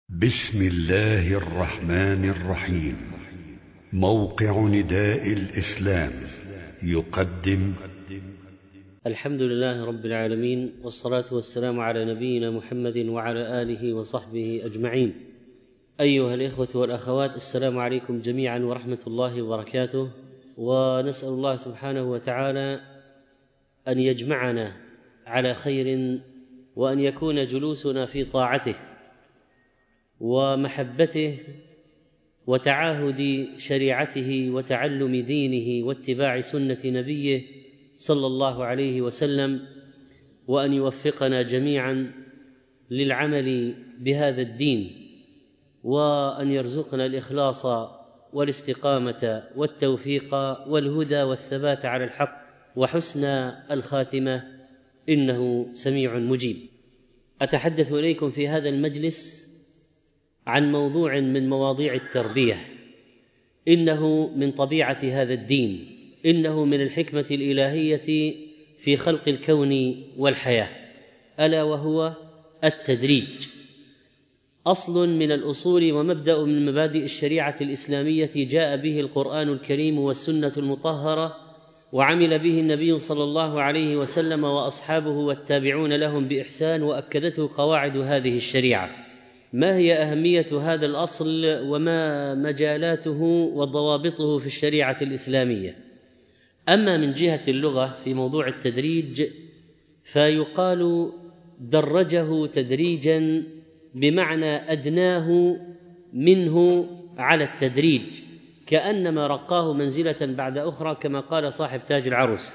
بسم الله الرحمن الرحيم. موقع نداء الإسلام يقدم. الحمد لله رب العالمين، والصلاة والسلام على نبينا محمد وعلى آله وصحبه أجمعين. أيها الإخوة والأخوات، السلام عليكم جميعا ورحمة الله وبركاته، ونسأل الله سبحانه وتعالى أن يجمعنا على خير، وأن يكون جلوسنا في طاعته ومحبته وتعاهد شريعته وتعلم دينه واتباع سنة نبيه صلى الله عليه وسلم، وأن يوفقنا جميعا للعمل بهذا الدين، وأن يرزقنا الإخلاص والاستقامة والتوفيق والهدى والثبات على الحق وحسن الخاتمة، إنه سميع مجيب. أتحدث إليكم في هذا المجلس عن موضوع من مواضيع التربية، إنه من طبيعة هذا الدين، إنه من الحكمة الإلهية في خلق الكون والحياة، ألا وهو التدريج. أصل من الأصول ومبدأ من مبادئ الشريعة الإسلامية جاء به القرآن الكريم والسنة المطهرة، وعمل به النبي صلى الله عليه وسلم وأصحابه والتابعون لهم بإحسان، وأكدته قواعد هذه الشريعة. ما هي أهمية هذا الأصل وما مجالاته وضوابطه في الشريعة الإسلامية؟ أما من جهة اللغة في موضوع التدريج، فيقال درجه تدريجا بمعنى أدناه منه على التدريج، كأنما رقاه منزلة بعد أخرى، كما قال صاحب تاج العروس: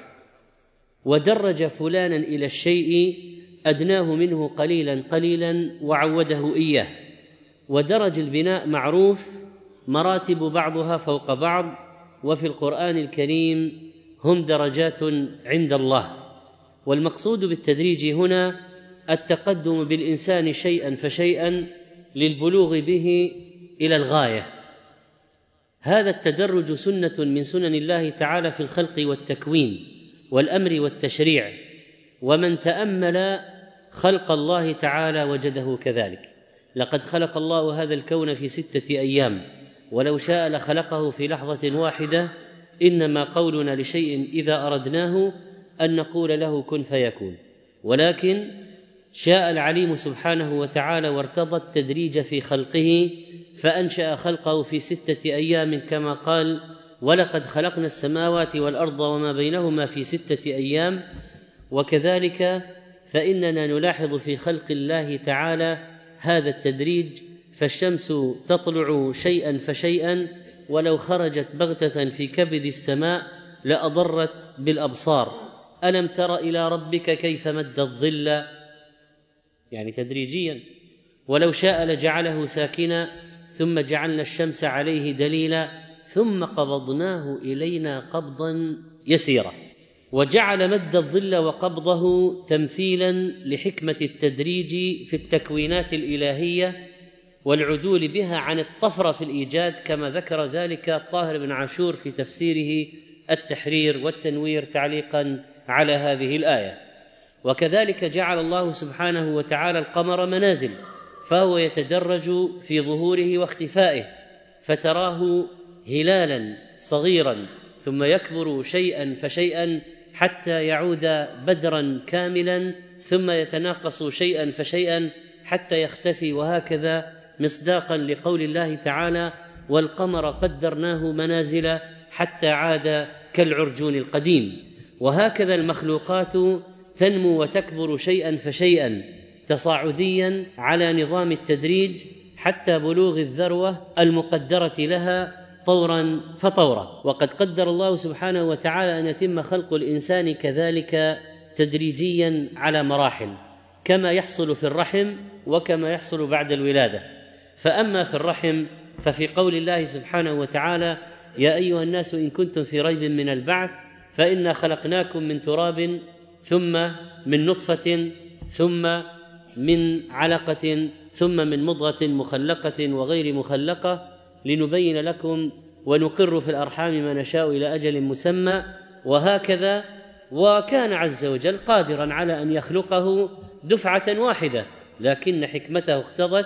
ودرج فلانا إلى الشيء أدناه منه قليلا قليلا وعوده إياه. ودرج البناء معروف، مراتب بعضها فوق بعض، وفي القرآن الكريم هم درجات عند الله. والمقصود بالتدريج هنا التقدم بالإنسان شيئا فشيئا للبلوغ به إلى الغاية. هذا التدرج سنة من سنن الله تعالى في الخلق والتكوين والأمر والتشريع، ومن تأمل خلق الله تعالى وجده كذلك. لقد خلق الله هذا الكون في 6 أيام، ولو شاء لخلقه في لحظة واحدة. إنما قولنا لشيء إذا أردناه أن نقول له كن فيكون، ولكن شاء العليم سبحانه وتعالى وارتضى التدريج في خلقه، فأنشأ خلقه في 6 أيام كما قال: ولقد خلقنا السماوات والأرض وما بينهما في 6 أيام. وكذلك فإننا نلاحظ في خلق الله تعالى هذا التدريج، فالشمس تطلع شيئا فشيئا، ولو خرجت بغتة في كبد السماء لأضرت بالأبصار. ألم تر إلى ربك كيف مد الظل، يعني تدريجيا. ولو شاء لجعله ساكنا، ثم جعلنا الشمس عليه دليلا، ثم قبضناه إلينا قبضا يسيرا. وجعل مد الظل وقبضه تمثيلا لحكمة التدريج في التكوينات الإلهية والعدول بها عن الطفرة في الإيجاد، كما ذكر ذلك الطاهر بن عاشور في تفسيره التحرير والتنوير تعليقا على هذه الآية. وكذلك جعل الله سبحانه وتعالى القمر منازل، فهو يتدرج في ظهوره واختفائه، فتراه هلالا صغيرا ثم يكبر شيئا فشيئا حتى يعود بدرا كاملا، ثم يتناقص شيئا فشيئا حتى يختفي، وهكذا مصداقا لقول الله تعالى: والقمر قدرناه منازل حتى عاد كالعرجون القديم. وهكذا المخلوقات تنمو وتكبر شيئا فشيئا تصاعديا على نظام التدريج، حتى بلوغ الذروة المقدرة لها طورا فطورا. وقد قدر الله سبحانه وتعالى أن يتم خلق الإنسان كذلك تدريجيا على مراحل، كما يحصل في الرحم وكما يحصل بعد الولادة. فأما في الرحم ففي قول الله سبحانه وتعالى: يا أيها الناس إن كنتم في ريب من البعث فإنا خلقناكم من تراب ثم من نطفة ثم من علقة ثم من مضغة مخلقة وغير مخلقة لنبين لكم ونقر في الأرحام ما نشاء إلى أجل مسمى، وهكذا. وكان عز وجل قادرا على أن يخلقه دفعة واحدة، لكن حكمته اقتضت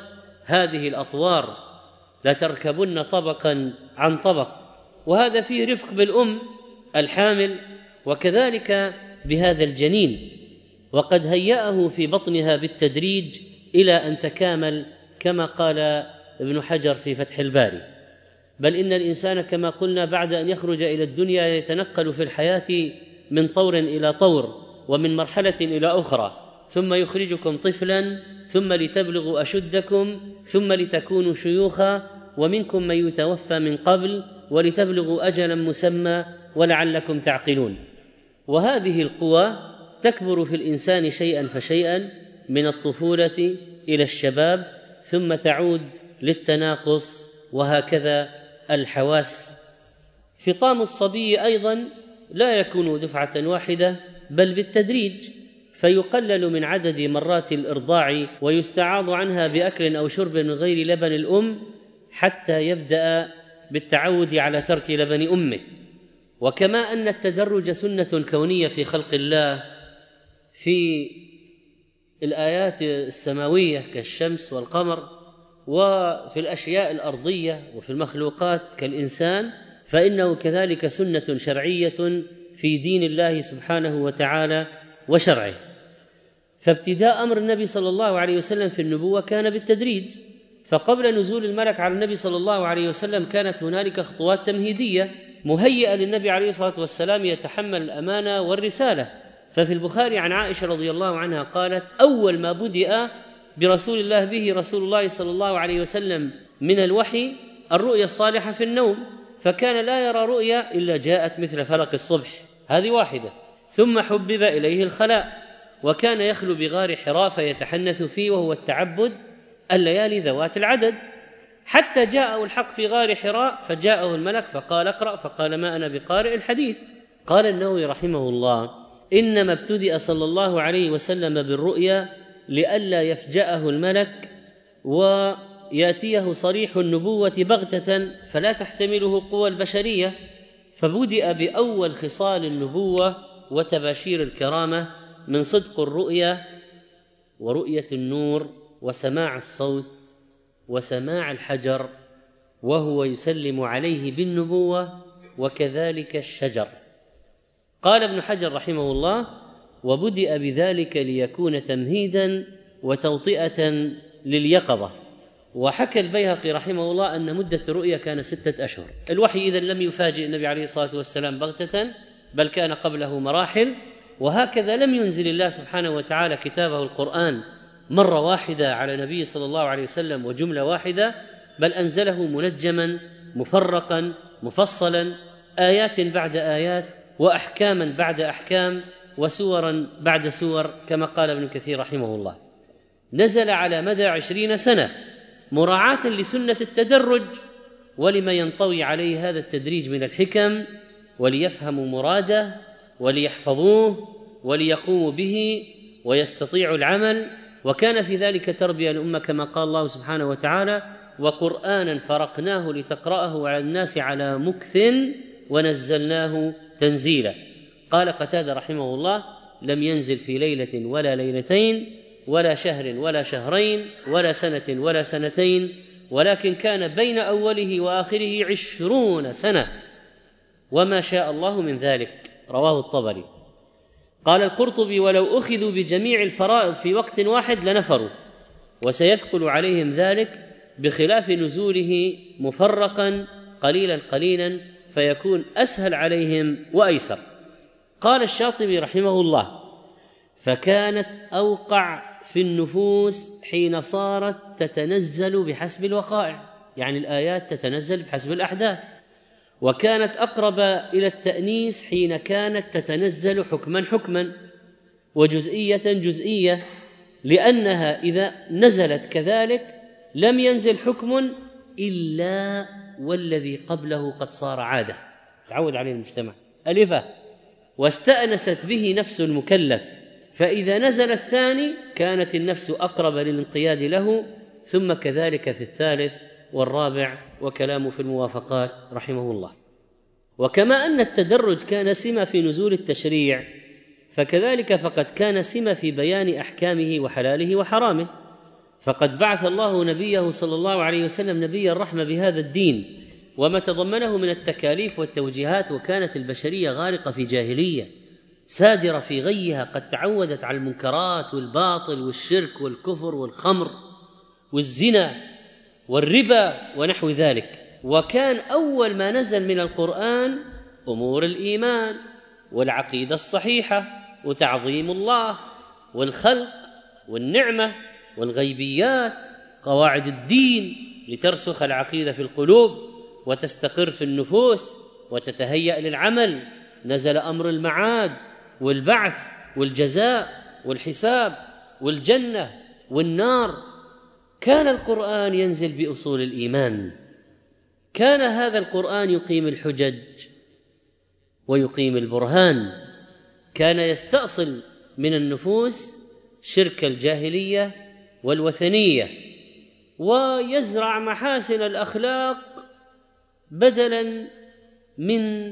هذه الأطوار لتركبن طبقا عن طبق، وهذا فيه رفق بالأم الحامل وكذلك بهذا الجنين، وقد هيأه في بطنها بالتدريج إلى أن تكامل كما قال ابن حجر في فتح الباري. بل إن الإنسان كما قلنا بعد أن يخرج إلى الدنيا يتنقل في الحياة من طور إلى طور ومن مرحلة إلى أخرى، ثم يخرجكم طفلا، ثم لتبلغوا أشدكم، ثم لتكونوا شيوخا، ومنكم من يتوفى من قبل، ولتبلغوا أجلا مسمى ولعلكم تعقلون. وهذه القوى تكبر في الإنسان شيئا فشيئا من الطفولة إلى الشباب، ثم تعود للتناقص، وهكذا الحواس. فطام الصبي أيضا لا يكون دفعة واحدة بل بالتدريج، فيقلل من عدد مرات الإرضاع ويستعاض عنها بأكل أو شرب من غير لبن الأم حتى يبدأ بالتعود على ترك لبن أمه. وكما أن التدرج سنة كونية في خلق الله في الآيات السماوية كالشمس والقمر، وفي الأشياء الأرضية وفي المخلوقات كالإنسان، فإنه كذلك سنة شرعية في دين الله سبحانه وتعالى وشرعه. فابتداء أمر النبي صلى الله عليه وسلم في النبوة كان بالتدريج، فقبل نزول الملك على النبي صلى الله عليه وسلم كانت هنالك خطوات تمهيدية مهيئة للنبي عليه الصلاة والسلام يتحمل الأمانة والرسالة. ففي البخاري عن عائشة رضي الله عنها قالت: أول ما بدأ برسول الله به رسول الله صلى الله عليه وسلم من الوحي الرؤيا الصالحة في النوم، فكان لا يرى رؤيا إلا جاءت مثل فلق الصبح، هذه واحدة. ثم حبب إليه الخلاء، وكان يخلو بغار حراء فيتحنث فيه، وهو التعبد الليالي ذوات العدد، حتى جاءه الحق في غار حراء فجاءه الملك فقال: اقرأ، فقال: ما أنا بقارئ الحديث. قال النووي رحمه الله: إنما ابتدأ صلى الله عليه وسلم بالرؤيا لئلا يفجأه الملك ويأتيه صريح النبوة بغتة فلا تحتمله قوى البشرية، فبدأ بأول خصال النبوة وتباشير الكرامة من صدق الرؤيا ورؤية النور وسماع الصوت وسماع الحجر، وهو يسلم عليه بالنبوة، وكذلك الشجر. قال ابن حجر رحمه الله: وبدأ بذلك ليكون تمهيدا وتوطئة لليقظة. وحكى البيهقي رحمه الله أن مدة الرؤيا كان 6 أشهر. الوحي إذن لم يفاجئ النبي عليه الصلاة والسلام بغتة، بل كان قبله مراحل، وهكذا لم ينزل الله سبحانه وتعالى كتابه القرآن مرة واحدة على نبي صلى الله عليه وسلم وجملة واحدة، بل أنزله منجما مفرقا مفصلا، آيات بعد آيات، وأحكاما بعد أحكام، وسورا بعد سور، كما قال ابن كثير رحمه الله. نزل على مدى 20 سنة مراعاة لسنة التدرج ولما ينطوي عليه هذا التدريج من الحكم، وليفهموا مراده وليحفظوه وليقوموا به ويستطيعوا العمل. وكان في ذلك تربية الأمة كما قال الله سبحانه وتعالى: وقرآنا فرقناه لتقرأه على الناس على مكث ونزلناه تنزيلا. قال قتادة رحمه الله: لم ينزل في ليلة ولا ليلتين ولا شهر ولا شهرين ولا سنة ولا سنتين، ولكن كان بين أوله وآخره 20 سنة، وما شاء الله من ذلك. رواه الطبري. قال القرطبي: ولو أخذوا بجميع الفرائض في وقت واحد لنفروا، وسيثقل عليهم ذلك، بخلاف نزوله مفرقا قليلا قليلا فيكون أسهل عليهم وأيسر. قال الشاطبي رحمه الله: فكانت أوقع في النفوس حين صارت تتنزل بحسب الوقائع، يعني الآيات تتنزل بحسب الأحداث، وكانت أقرب إلى التأنيس حين كانت تتنزل حكما حكما وجزئية جزئية، لأنها إذا نزلت كذلك لم ينزل حكم إلا والذي قبله قد صار عادة، تعود عليه المجتمع، ألفة، واستأنست به نفس المكلف، فإذا نزل الثاني كانت النفس أقرب للانقياد له، ثم كذلك في الثالث والرابع، وكلامه في الموافقات رحمه الله. وكما أن التدرج كان سمة في نزول التشريع، فكذلك فقد كان سمة في بيان أحكامه وحلاله وحرامه. فقد بعث الله نبيه صلى الله عليه وسلم نبي الرحمة بهذا الدين وما تضمنه من التكاليف والتوجيهات، وكانت البشرية غارقة في جاهلية سادرة في غيها، قد تعودت على المنكرات والباطل والشرك والكفر والخمر والزنا والربا ونحو ذلك. وكان أول ما نزل من القرآن أمور الإيمان والعقيدة الصحيحة وتعظيم الله والخلق والنعمة والغيبيات، قواعد الدين لترسخ العقيدة في القلوب وتستقر في النفوس وتتهيأ للعمل. نزل أمر المعاد والبعث والجزاء والحساب والجنة والنار. كان القرآن ينزل بأصول الإيمان، كان هذا القرآن يقيم الحجج ويقيم البرهان، كان يستأصل من النفوس شرك الجاهلية والوثنية ويزرع محاسن الأخلاق بدلاً من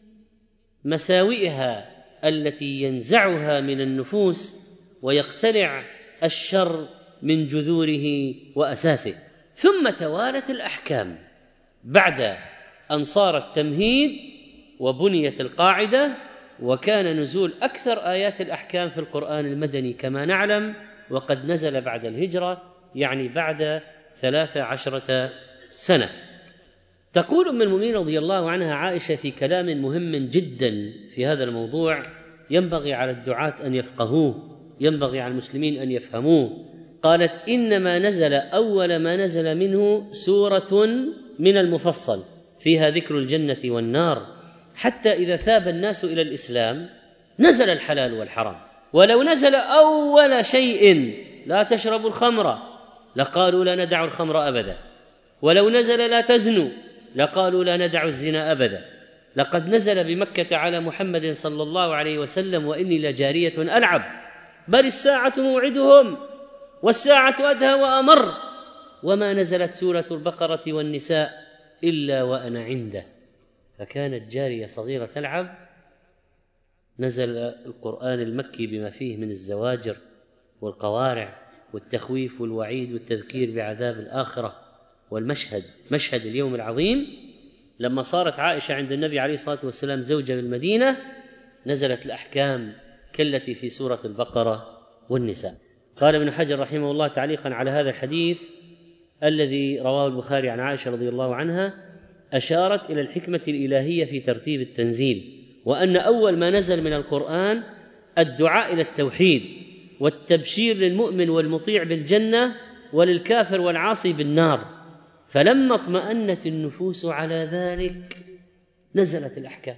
مساوئها التي ينزعها من النفوس ويقتلع الشر من جذوره وأساسه. ثم توالت الأحكام بعد أن صار التمهيد وبنيت القاعدة، وكان نزول أكثر آيات الأحكام في القرآن المدني كما نعلم، وقد نزل بعد الهجرة، يعني بعد 13 سنة. تقول أم المؤمنين رضي الله عنها عائشة في كلام مهم جدا في هذا الموضوع ينبغي على الدعاة أن يفقهوه، ينبغي على المسلمين أن يفهموه. قالت: إنما نزل أول ما نزل منه سورة من المفصل فيها ذكر الجنة والنار، حتى إذا ثاب الناس إلى الإسلام نزل الحلال والحرام. ولو نزل أول شيء لا تشربوا الخمر لقالوا لا ندع الخمر أبدا، ولو نزل لا تزنوا لقالوا لا ندع الزنا أبدا. لقد نزل بمكة على محمد صلى الله عليه وسلم: وإني لجارية ألعب، بل الساعة موعدهم والساعة أدهى وأمر، وما نزلت سورة البقرة والنساء إلا وأنا عنده. فكانت جارية صغيرة تلعب، نزل القرآن المكي بما فيه من الزواجر والقوارع والتخويف والوعيد والتذكير بعذاب الآخرة والمشهد، مشهد اليوم العظيم. لما صارت عائشة عند النبي عليه الصلاة والسلام زوجة بالمدينة نزلت الأحكام كالتي في سورة البقرة والنساء. قال ابن حجر رحمه الله تعليقا على هذا الحديث الذي رواه البخاري عن عائشة رضي الله عنها: أشارت إلى الحكمة الإلهية في ترتيب التنزيل، وأن أول ما نزل من القرآن الدعاء إلى التوحيد والتبشير للمؤمن والمطيع بالجنة وللكافر والعاصي بالنار. فلما اطمأنت النفوس على ذلك نزلت الأحكام.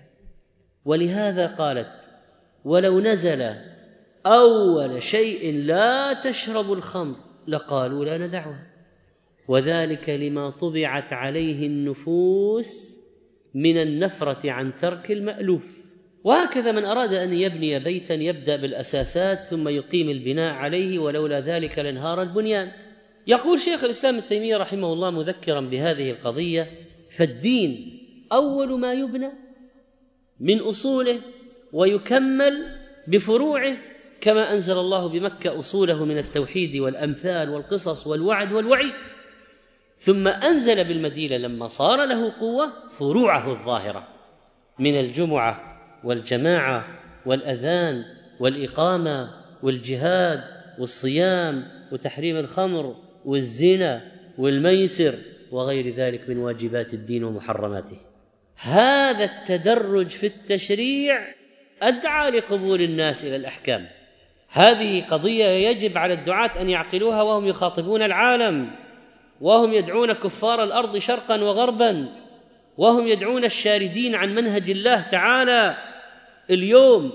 ولهذا قالت: ولو نزل أول شيء لا تشربوا الخمر لقالوا لا ندعها، وذلك لما طبعت عليه النفوس من النفرة عن ترك المألوف. وهكذا من أراد أن يبني بيتا يبدأ بالأساسات ثم يقيم البناء عليه، ولولا ذلك لانهار البنيان. يقول شيخ الإسلام ابن تيمية رحمه الله مذكرا بهذه القضية: فالدين أول ما يبنى من أصوله ويكمل بفروعه، كما أنزل الله بمكة أصوله من التوحيد والأمثال والقصص والوعد والوعيد، ثم أنزل بالمدينة لما صار له قوة فروعه الظاهرة من الجمعة والجماعة والأذان والإقامة والجهاد والصيام وتحريم الخمر والزنا والميسر وغير ذلك من واجبات الدين ومحرماته. هذا التدرج في التشريع أدعى لقبول الناس إلى الأحكام. هذه قضية يجب على الدعاة أن يعقلوها وهم يخاطبون العالم، وهم يدعون كفار الأرض شرقا وغربا، وهم يدعون الشاردين عن منهج الله تعالى. اليوم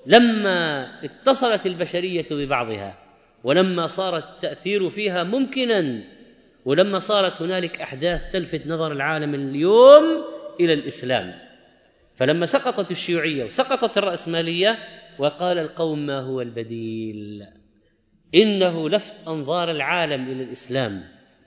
لما اتصلت البشرية ببعضها، ولما صار التأثير فيها ممكنا، ولما صارت هنالك أحداث تلفت نظر العالم اليوم إلى الإسلام، فلما سقطت الشيوعية وسقطت الرأسمالية وقال القوم ما هو البديل، إنه لفت أنظار العالم إلى الإسلام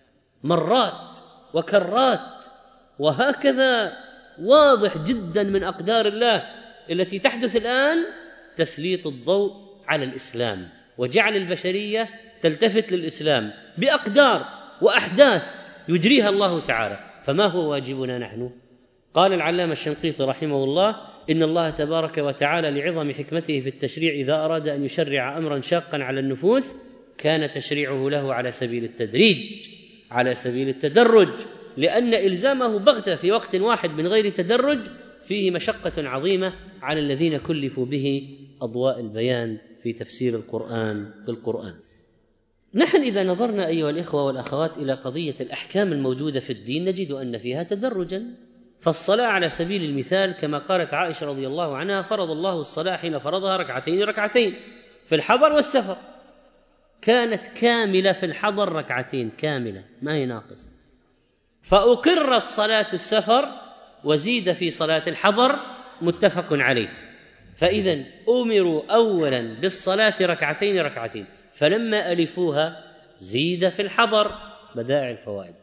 مرات وكرات، وهكذا واضح جدا من أقدار الله التي تحدث الآن تسليط الضوء على الإسلام وجعل البشرية تلتفت للإسلام بأقدار وأحداث يجريها الله تعالى، فما هو واجبنا نحن؟ قال العلامة الشنقيطي رحمه الله: إن الله تبارك وتعالى لعظم حكمته في التشريع إذا أراد أن يشرع أمرا شاقا على النفوس كان تشريعه له على سبيل التدريج، على سبيل التدرج، لأن إلزامه بغتة في وقت واحد من غير تدرج فيه مشقة عظيمة على الذين كلفوا به أضواء البيان في تفسير القرآن بالقرآن. نحن إذا نظرنا أيها الإخوة والأخوات إلى قضية الأحكام الموجودة في الدين نجد أن فيها تدرجا. فالصلاة على سبيل المثال كما قالت عائشة رضي الله عنها: فرض الله الصلاة حين فرضها ركعتين في الحضر والسفر. كانت كاملة في الحضر، ركعتين كاملة ما هي ناقصة. فأقرت صلاة السفر وزيد في صلاة الحضر، متفق عليه. فإذن أمروا أولا بالصلاة ركعتين، فلما ألفوها زيد في الحضر، بدائع الفوائد.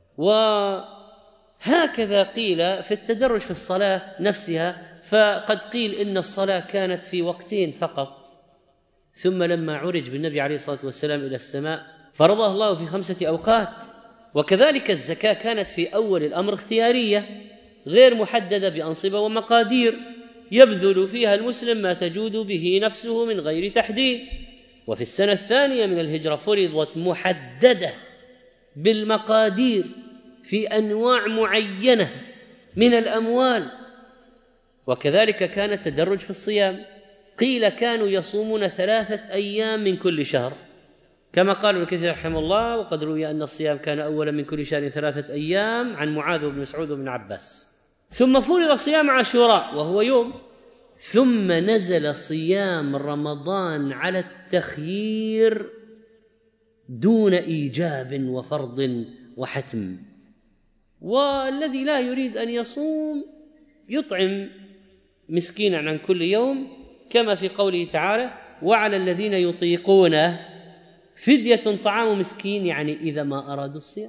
وهكذا قيل في التدرج في الصلاة نفسها، فقد قيل إن الصلاة كانت في وقتين فقط، ثم لما عرج بالنبي عليه الصلاة والسلام إلى السماء فرضها الله في 5 أوقات. وكذلك الزكاة كانت في أول الأمر اختيارية غير محددة بأنصبة ومقادير يبذل فيها المسلم ما تجود به نفسه من غير تحديد. وفي السنة الثانية من الهجرة فرضت محددة بالمقادير في أنواع معينة من الأموال. وكذلك كان التدرج في الصيام، قيل كانوا يصومون 3 أيام من كل شهر كما قال ابن كثير رحمه الله: وقد روي أن الصيام كان أولا من كل شهر 3 أيام، عن معاذ بن مسعود وابن عباس. ثم فرض صيام عاشوراء وهو يوم، ثم نزل صيام رمضان على التخيير دون إيجاب وفرض وحتم. والذي لا يريد أن يصوم يطعم مسكينا عن كل يوم، كما في قوله تعالى: وعلى الذين يطيقونه فدية طعام مسكين، يعني إذا ما أرادوا الصيام.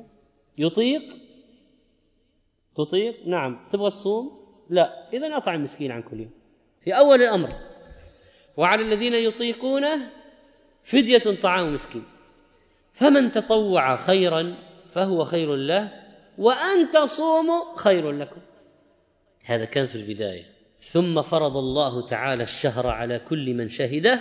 تطيق؟ نعم. تبغى تصوم؟ لا، إذن أطعم مسكين عن كل يوم في أول الأمر. وعلى الذين يطيقونه فدية طعام مسكين، فمن تطوع خيرا فهو خير له، وأن تصوموا خير لكم. هذا كان في البداية. ثم فرض الله تعالى الشهر على كل من شهده،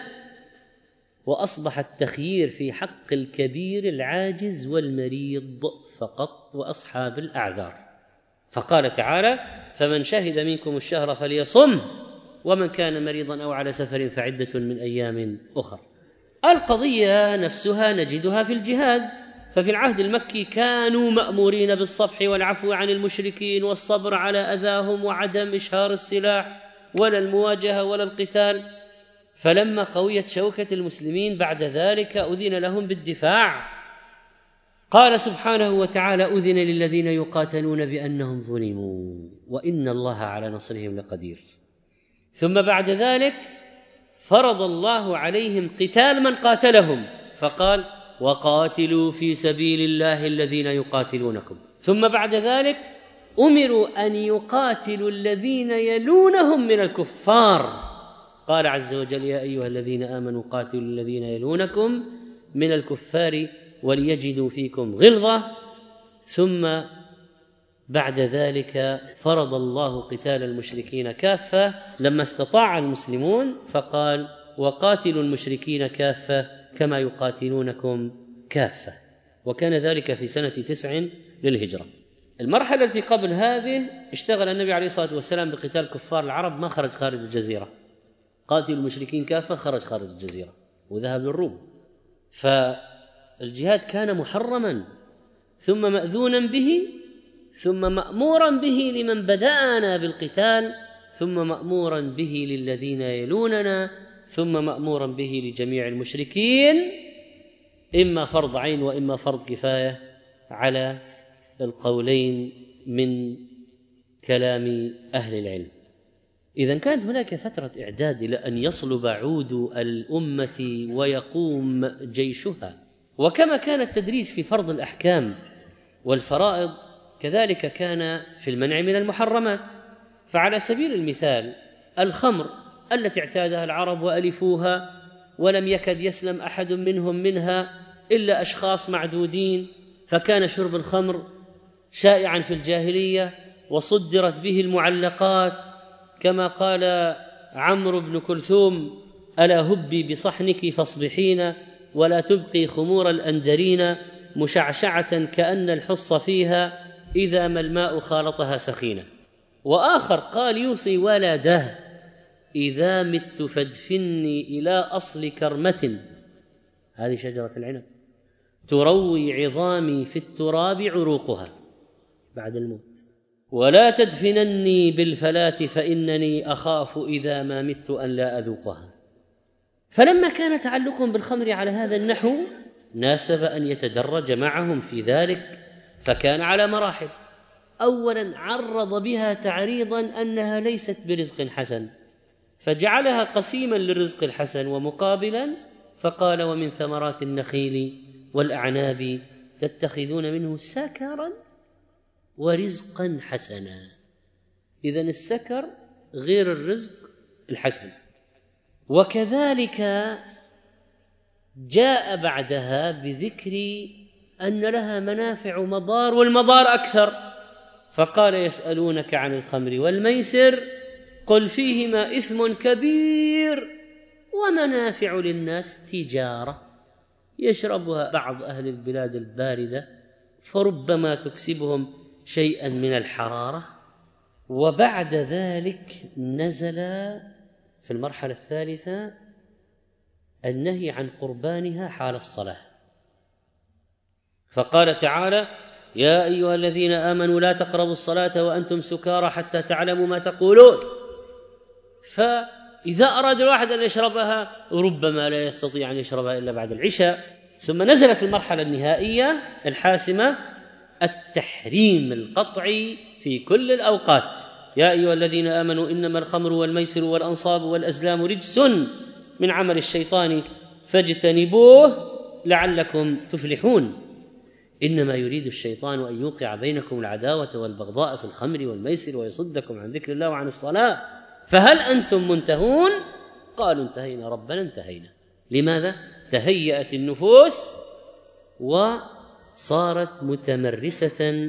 وأصبح التخيير في حق الكبير العاجز والمريض فقط وأصحاب الأعذار. فقال تعالى: فمن شهد منكم الشهر فليصم، ومن كان مريضا أو على سفر فعدة من أيام أخر. القضية نفسها نجدها في الجهاد. ففي العهد المكي كانوا مأمورين بالصفح والعفو عن المشركين والصبر على أذاهم وعدم إشهار السلاح ولا المواجهة ولا القتال. فلما قويت شوكة المسلمين بعد ذلك أذن لهم بالدفاع. قال سبحانه وتعالى: أذن للذين يقاتلون بأنهم ظلموا وإن الله على نصرهم لقدير. ثم بعد ذلك فرض الله عليهم قتال من قاتلهم، فقال: وقاتلوا في سبيل الله الذين يقاتلونكم. ثم بعد ذلك أمروا أن يقاتلوا الذين يلونهم من الكفار. قال عز وجل: يا أيها الذين آمنوا قاتلوا الذين يلونكم من الكفار وليجدوا فيكم غلظة. ثم بعد ذلك فرض الله قتال المشركين كافة لما استطاع المسلمون، فقال: وقاتلوا المشركين كافة كما يقاتلونكم كافة. وكان ذلك في سنة 9 للهجرة. المرحلة التي قبل هذه اشتغل النبي عليه الصلاة والسلام بقتال كفار العرب، ما خرج خارج الجزيرة. قاتلوا المشركين كافة خرج خارج الجزيرة وذهب للروم. فالجهاد كان محرما، ثم مأذونا به، ثم مأمورا به لمن بدأنا بالقتال، ثم مأمورا به للذين يلوننا، ثم مأمورا به لجميع المشركين، إما فرض عين وإما فرض كفاية على القولين من كلام أهل العلم. إذن كانت هناك فترة إعداد إلى أن يصلب عود الأمة ويقوم جيشها. وكما كان التدريس في فرض الأحكام والفرائض، كذلك كان في المنع من المحرمات. فعلى سبيل المثال الخمر التي اعتادها العرب وألفوها ولم يكد يسلم أحد منهم منها إلا أشخاص معدودين، فكان شرب الخمر شائعا في الجاهلية وصدرت به المعلقات، كما قال عمرو بن كلثوم: ألا هبي بصحنك فاصبحين ولا تبقي خمور الأندرين، مشعشعة كأن الحص فيها إذا ما الماء خالطها سخينة. وآخر قال يوصي ولده: إذا مت فادفني إلى أصل كرمة، هذه شجرة العنب، تروي عظامي في التراب عروقها بعد الموت، ولا تدفنني بالفلاة فإنني أخاف إذا ما مت أن لا أذوقها. فلما كان تعلقهم بالخمر على هذا النحو ناسب أن يتدرج معهم في ذلك، فكان على مراحل. أولا عرض بها تعريضا أنها ليست برزق حسن، فجعلها قسيما للرزق الحسن ومقابلا، فقال: ومن ثمرات النخيل والأعناب تتخذون منه سكرا ورزقا حسنا. إذن السكر غير الرزق الحسن. وكذلك جاء بعدها بذكر أن لها منافع ومضار، والمضار أكثر، فقال: يسألونك عن الخمر والميسر قل فيهما إثم كبير ومنافع للناس تجارة يشربها بعض أهل البلاد الباردة فربما تكسبهم شيئا من الحرارة. وبعد ذلك نزل في المرحلة الثالثة النهي عن قربانها حال الصلاة، فقال تعالى: يا أيها الذين آمنوا لا تقربوا الصلاة وأنتم سكارى حتى تعلموا ما تقولون. فإذا أراد الواحد أن يشربها ربما لا يستطيع أن يشربها إلا بعد العشاء. ثم نزلت المرحلة النهائية الحاسمة: التحريم القطعي في كل الأوقات. يا أيها الذين آمنوا إنما الخمر والميسر والأنصاب والأزلام رجس من عمل الشيطان فاجتنبوه لعلكم تفلحون. إنما يريد الشيطان أن يوقع بينكم العداوة والبغضاء في الخمر والميسر ويصدكم عن ذكر الله وعن الصلاة، فهل أنتم منتهون؟ قالوا: انتهينا ربنا انتهينا. لماذا؟ تهيأت النفوس وصارت متمرسة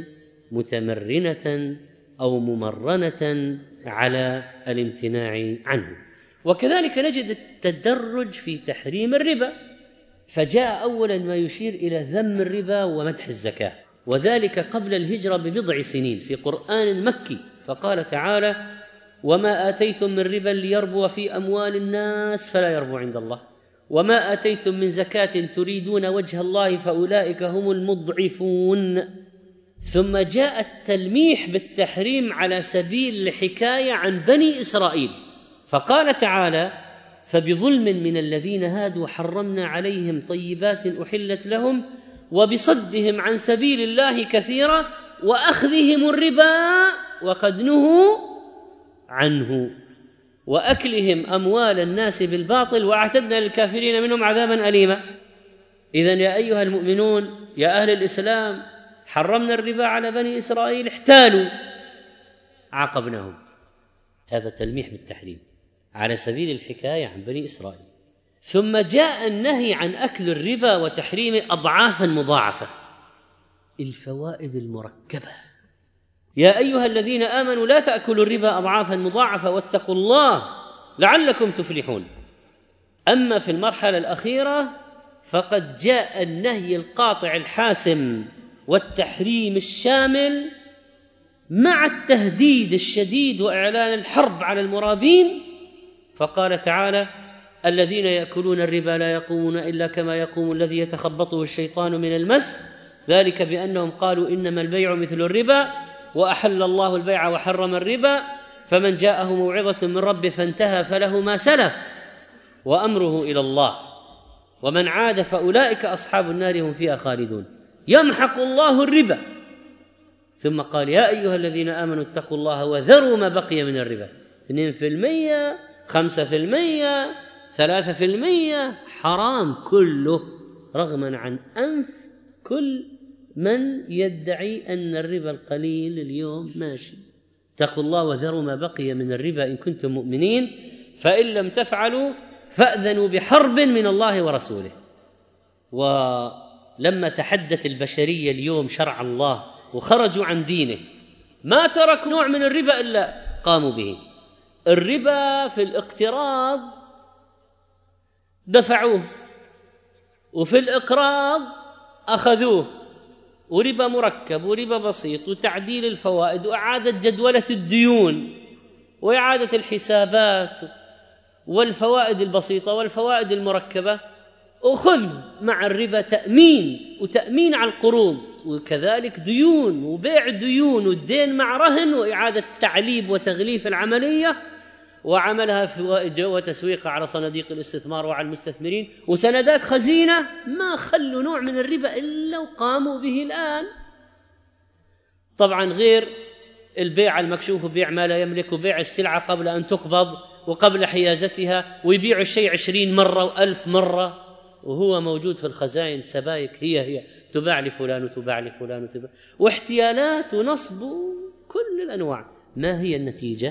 متمرنة أو ممرنة على الامتناع عنه. وكذلك نجد التدرج في تحريم الربا، فجاء أولا ما يشير إلى ذم الربا ومدح الزكاة، وذلك قبل الهجرة ببضع سنين في قرآن مكي، فقال تعالى: وما آتيتم من ربا ليربو في أموال الناس فلا يربو عند الله، وما آتيتم من زكاة تريدون وجه الله فأولئك هم المضعفون. ثم جاء التلميح بالتحريم على سبيل الحكاية عن بني إسرائيل، فقال تعالى: فبظلم من الذين هادوا حرمنا عليهم طيبات أحلت لهم وبصدهم عن سبيل الله كثيرا وأخذهم الربا وقد نهوا عنه وأكلهم أموال الناس بالباطل وأعتدنا للكافرين منهم عذابا أليما. إذن يا أيها المؤمنون يا أهل الإسلام، حرمنا الربا على بني إسرائيل، احتالوا عاقبناهم. هذا تلميح بالتحريم على سبيل الحكاية عن بني إسرائيل. ثم جاء النهي عن أكل الربا وتحريم أضعافا مضاعفة، الفوائد المركبة. يا أيها الذين آمنوا لا تأكلوا الربا أضعافا مضاعفة واتقوا الله لعلكم تفلحون. أما في المرحلة الأخيرة فقد جاء النهي القاطع الحاسم والتحريم الشامل مع التهديد الشديد وإعلان الحرب على المرابين، فقال تعالى: الذين يأكلون الربا لا يقومون إلا كما يقوم الذي يتخبطه الشيطان من المس، ذلك بأنهم قالوا إنما البيع مثل الربا وأحل الله البيع وحرم الربا، فمن جاءه موعظة من ربه فانتهى فله ما سلف وأمره إلى الله ومن عاد فأولئك أصحاب النار هم فيها خالدون. يمحق الله الربا. ثم قال: يا أيها الذين آمنوا اتقوا الله وذروا ما بقي من الربا، 2%، 5%، 3%، حرام كله، رغما عن أنف كل من يدعي أن الربا القليل اليوم ماشي. اتقوا الله وذروا ما بقي من الربا إن كنتم مؤمنين، فإن لم تفعلوا فأذنوا بحرب من الله ورسوله. لما تحدت البشرية اليوم شرع الله وخرجوا عن دينه ما تركوا نوع من الربا إلا قاموا به. الربا في الاقتراض دفعوه، وفي الإقراض أخذوه، وربا مركب وربا بسيط وتعديل الفوائد وإعادة جدولة الديون وإعادة الحسابات والفوائد البسيطة والفوائد المركبة. أخذ مع الربا تأمين وتأمين على القروض، وكذلك ديون وبيع ديون والدين مع رهن وإعادة تعليب وتغليف العملية وعملها في وتسويقها على صناديق الاستثمار وعلى المستثمرين وسندات خزينة. ما خلوا نوع من الربا إلا وقاموا به الآن. طبعا غير البيع المكشوف وبيع ما لا يملك وبيع السلعة قبل أن تقبض وقبل حيازتها، ويبيع الشيء 20 مرة و1000 مرة وهو موجود في الخزائن سبائك هي تباع لفلان وتباع لفلان وتباع، واحتيالات ونصب كل الأنواع. ما هي النتيجة؟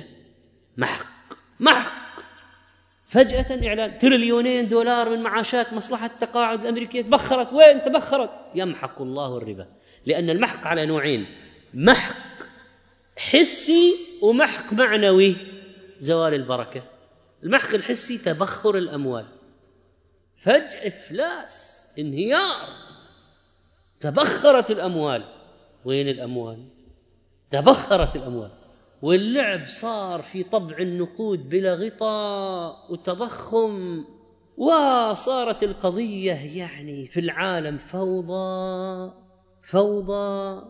محق. فجأة إعلان $2 تريليون من معاشات مصلحة التقاعد الأمريكية تبخرت. وين تبخرت؟ يمحق الله الربا. لأن المحق على نوعين: محق حسي ومحق معنوي، زوال البركة. المحق الحسي تبخر الأموال، فجأة إفلاس، انهيار، تبخرت الأموال. وين الأموال؟ تبخرت الأموال، واللعب صار في طبع النقود بلا غطاء وتضخم، وصارت القضية يعني في العالم فوضى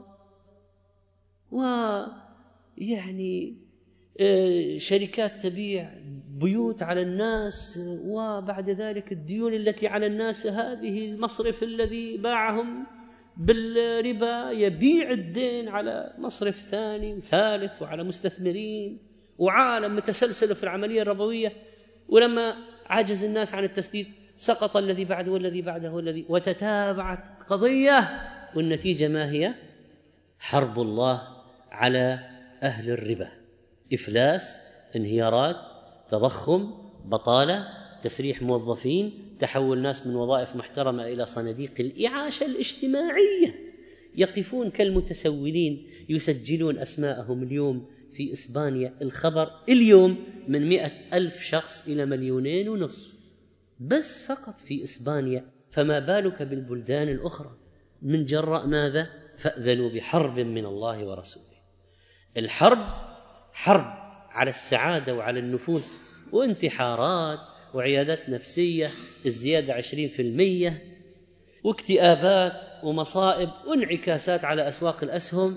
ويعني شركات تبيع بيوت على الناس، وبعد ذلك الديون التي على الناس هذه المصرف الذي باعهم بالربا يبيع الدين على مصرف ثاني وثالث وعلى مستثمرين، وعالم متسلسل في العملية الربوية. ولما عجز الناس عن التسديد سقط الذي بعده والذي بعده والذي، وتتابعت قضية. والنتيجة ما هي؟ حرب الله على أهل الربا: إفلاس، انهيارات، تضخم، بطالة، تسريح موظفين، تحول ناس من وظائف محترمة إلى صناديق الإعاشة الاجتماعية، يقفون كالمتسولين يسجلون أسماءهم اليوم في إسبانيا. الخبر اليوم من 100,000 شخص إلى 2.5 مليون بس فقط في إسبانيا، فما بالك بالبلدان الأخرى؟ من جراء ماذا؟ فأذنوا بحرب من الله ورسوله. الحرب حرب على السعادة وعلى النفوس، وانتحارات وعيادات نفسية الزيادة 20%، واكتئابات ومصائب وانعكاسات على أسواق الأسهم.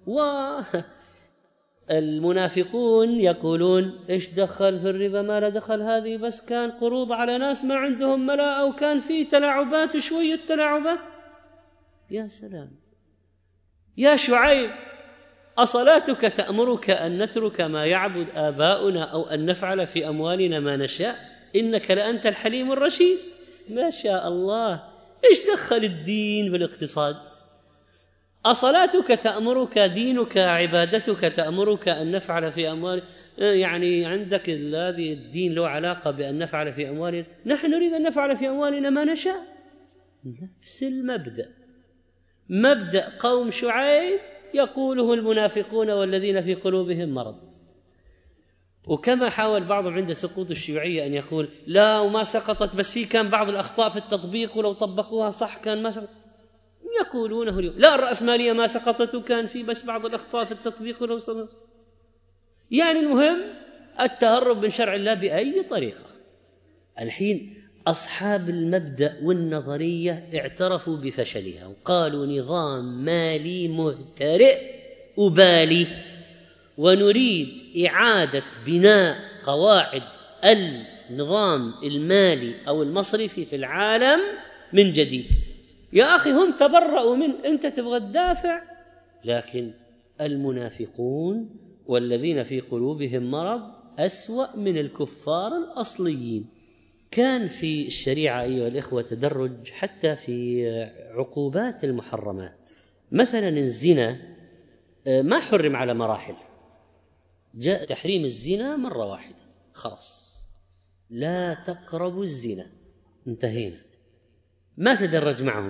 والمنافقون يقولون إيش دخل في الربا؟ ما لا دخل، هذه بس كان قروض على ناس ما عندهم ملاءة وكان في تلاعبات وشوية تلاعبات. يا سلام يا شعيب، أصلاتك تأمرك أن نترك ما يعبد آباؤنا أو أن نفعل في أموالنا ما نشاء؟ إنك لأنت الحليم الرشيد. ما شاء الله، إيش دخل الدين بالاقتصاد؟ أصلاتك تأمرك، دينك، عبادتك تأمرك أن نفعل في أموالنا، يعني عندك هذه الدين له علاقة بأن نفعل في أموالنا؟ نحن نريد أن نفعل في أموالنا ما نشاء. نفس المبدأ، مبدأ قوم شعيب يقوله المنافقون والذين في قلوبهم مرض. وكما حاول بعضهم عند سقوط الشيوعية أن يقول لا وما سقطت، بس في كان بعض الأخطاء في التطبيق ولو طبقوها صح كان ما سقط، يقولونه اليوم لا الرأسمالية ما سقطت وكان في بس بعض الأخطاء في التطبيق ولو سقط. يعني المهم التهرب من شرع الله بأي طريقة. الحين أصحاب المبدأ والنظرية اعترفوا بفشلها وقالوا نظام مالي مهترئ أبالي، ونريد إعادة بناء قواعد النظام المالي أو المصرفي في العالم من جديد. يا أخي هم تبرأوا من، أنت تبغى تدافع. لكن المنافقون والذين في قلوبهم مرض أسوأ من الكفار الأصليين. كان في الشريعة أيها الإخوة تدرج حتى في عقوبات المحرمات. مثلا الزنا ما حرم على مراحل، جاء تحريم الزنا مرة واحدة، خلاص لا تقربوا الزنا، انتهينا. ما تدرج معهم،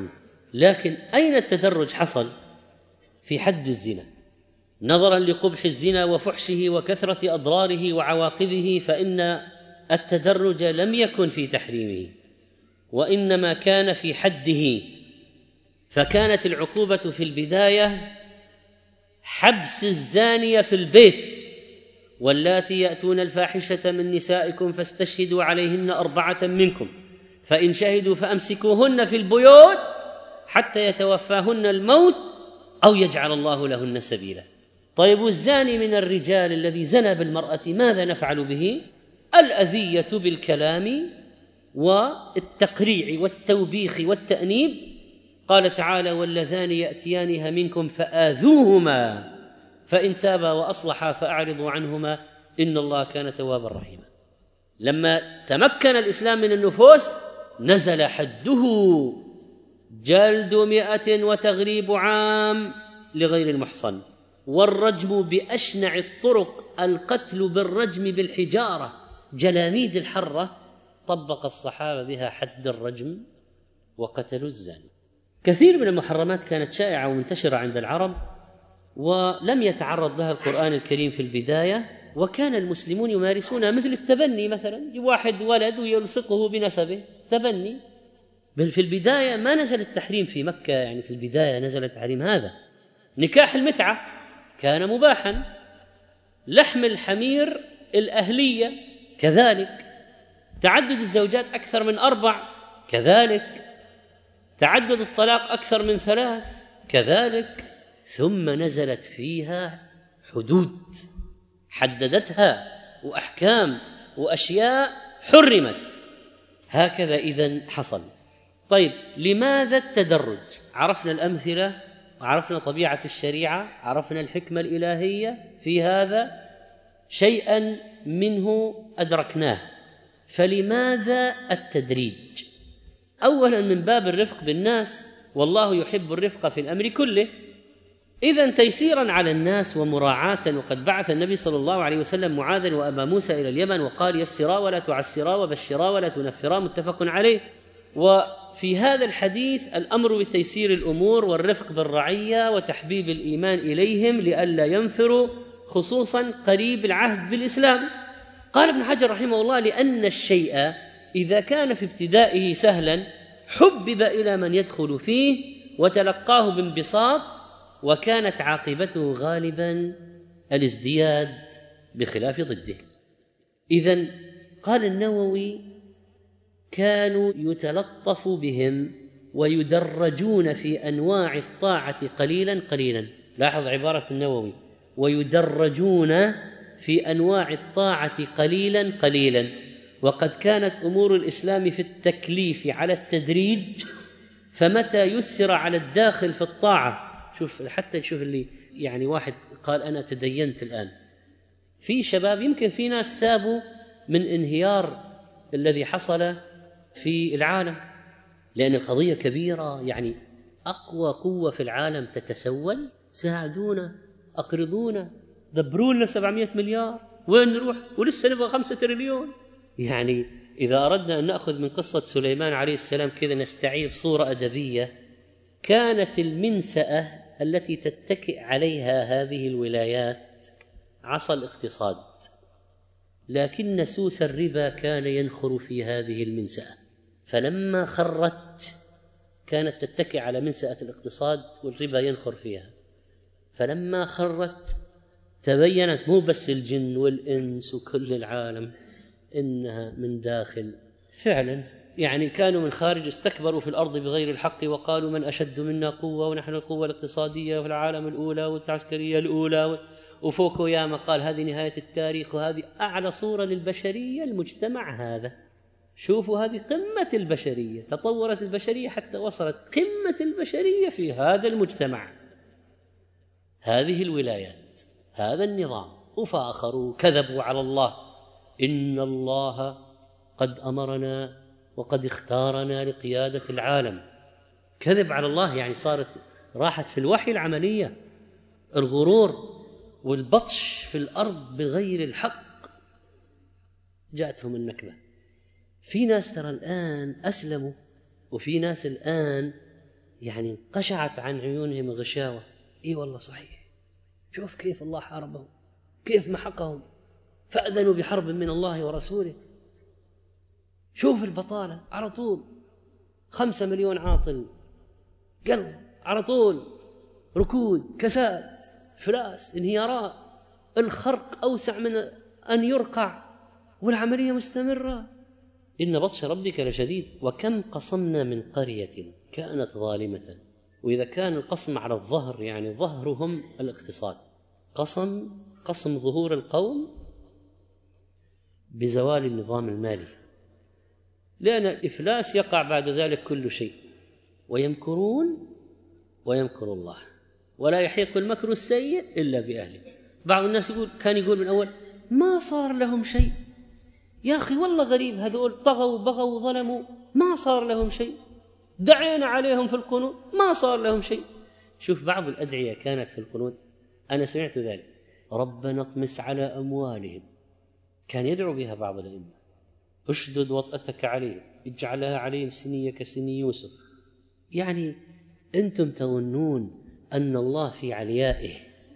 لكن أين التدرج حصل؟ في حد الزنا، نظرا لقبح الزنا وفحشه وكثرة أضراره وعواقبه، فإن التدرج لم يكن في تحريمه وإنما كان في حده. فكانت العقوبة في البداية حبس الزانية في البيت، واللاتي يأتون الفاحشة من نسائكم فاستشهدوا عليهن 4 منكم فإن شهدوا فأمسكوهن في البيوت حتى يتوفاهن الموت أو يجعل الله لهن سبيلا. طيب، والزاني من الرجال الذي زنى بالمرأة ماذا نفعل به؟ الأذية بالكلام والتقريع والتوبيخ والتأنيب. قال تعالى: واللذان يأتيانها منكم فآذوهما فإن تابا وأصلحا فأعرضوا عنهما إن الله كان توابا رحيما. لما تمكن الإسلام من النفوس نزل حده جلد 100 وتغريب عام لغير المحصن، والرجم بأشنع الطرق، القتل بالرجم بالحجارة، جلاميد الحرة طبق الصحابة بها حد الرجم وقتلوا الزاني. كثير من المحرمات كانت شائعة ومنتشرة عند العرب ولم يتعرض لها القرآن الكريم في البداية، وكان المسلمون يمارسونها، مثل التبني مثلا، واحد ولد ويلصقه بنسبه، تبني. بل في البداية ما نزل التحريم في مكة، يعني في البداية نزل التحريم هذا. نكاح المتعة كان مباحا، لحم الحمير الأهلية كذلك، تعدد الزوجات أكثر من 4 كذلك، تعدد الطلاق أكثر من 3 كذلك. ثم نزلت فيها حدود حددتها وأحكام وأشياء حرمت. هكذا إذن حصل. طيب، لماذا التدرج؟ عرفنا الأمثلة، عرفنا طبيعة الشريعة، عرفنا الحكمة الإلهية في هذا، شيئا منه أدركناه. فلماذا التدريج؟ أولا من باب الرفق بالناس، والله يحب الرفق في الأمر كله، إذن تيسيرا على الناس ومراعاة. وقد بعث النبي صلى الله عليه وسلم معاذا وأبا موسى إلى اليمن وقال: يسرا ولا تعسرا وبشرا ولا تنفرا، متفق عليه. وفي هذا الحديث الأمر بتيسير الأمور والرفق بالرعية وتحبيب الإيمان إليهم لئلا ينفروا، خصوصا قريب العهد بالإسلام. قال ابن حجر رحمه الله: لأن الشيء إذا كان في ابتدائه سهلا حبب إلى من يدخل فيه وتلقاه بانبساط، وكانت عاقبته غالبا الازدياد بخلاف ضده. إذن قال النووي: كانوا يتلطف بهم ويدرجون في أنواع الطاعة قليلا قليلا. لاحظ عبارة النووي: ويدرجون في أنواع الطاعة قليلا قليلا. وقد كانت أمور الإسلام في التكليف على التدريج، فمتى يسر على الداخل في الطاعة، شوف حتى شوف اللي يعني واحد قال أنا تدينت الآن، في شباب يمكن في ناس تابوا من انهيار الذي حصل في العالم، لأن القضية كبيرة، يعني أقوى قوة في العالم تتسول، ساعدونا، أقرضونا، دبروا لنا 700 مليار، وين نروح؟ ولسه نبغى 5 تريليون. يعني إذا أردنا أن نأخذ من قصة سليمان عليه السلام كذا نستعيد صورة أدبية، كانت المنسأة التي تتكئ عليها هذه الولايات عصا الاقتصاد، لكن سوس الربا كان ينخر في هذه المنسأة، فلما خرت كانت تتكئ على منسأة الاقتصاد والربا ينخر فيها، فلما خرت تبينت مو بس الجن والإنس وكل العالم إنها من داخل فعلا، يعني كانوا من خارج استكبروا في الأرض بغير الحق وقالوا من أشد منا قوة ونحن القوة الاقتصادية في العالم الأولى والعسكرية الأولى. وفوكوياما قال هذه نهاية التاريخ وهذه أعلى صورة للبشرية المجتمع هذا. شوفوا هذه قمة البشرية، تطورت البشرية حتى وصلت قمة البشرية في هذا المجتمع، هذه الولايات، هذا النظام. وفاخروا كذبوا على الله، إن الله قد أمرنا وقد اختارنا لقيادة العالم. كذب على الله، يعني راحت في الوحي العملية، الغرور والبطش في الأرض بغير الحق، جاءتهم النكبة. في ناس ترى الآن أسلموا، وفي ناس الآن يعني انقشعت عن عيونهم غشاوة. إيه والله صحيح، شوف كيف الله حاربهم، كيف محقهم، فأذنوا بحرب من الله ورسوله. شوف البطالة على طول، 5 مليون عاطل قلب على طول، ركود، كساد، إفلاس، انهيارات، الخرق أوسع من أن يرقع، والعملية مستمرة. إن بطش ربك لشديد. وكم قصمنا من قرية كانت ظالمة. وإذا كان القصم على الظهر يعني ظهرهم الاقتصاد، قصم ظهور القوم بزوال النظام المالي، لأن الإفلاس يقع بعد ذلك كل شيء. ويمكرون ويمكر الله ولا يحيق المكر السيء إلا بأهله. بعض الناس كان يقول من أول ما صار لهم شيء، يا أخي والله غريب، هذول طغوا بغوا وظلموا ما صار لهم شيء، دعينا عليهم في القنوت ما صار لهم شيء. شوف بعض الأدعية كانت في القنوت، أنا سمعت ذلك، ربنا اطمس على أموالهم، كان يدعو بها بعض الأئمة، اشدد وطأتك عليهم، اجعلها عليهم سنية كسني يوسف. يعني أنتم تظنون أن الله في عليائه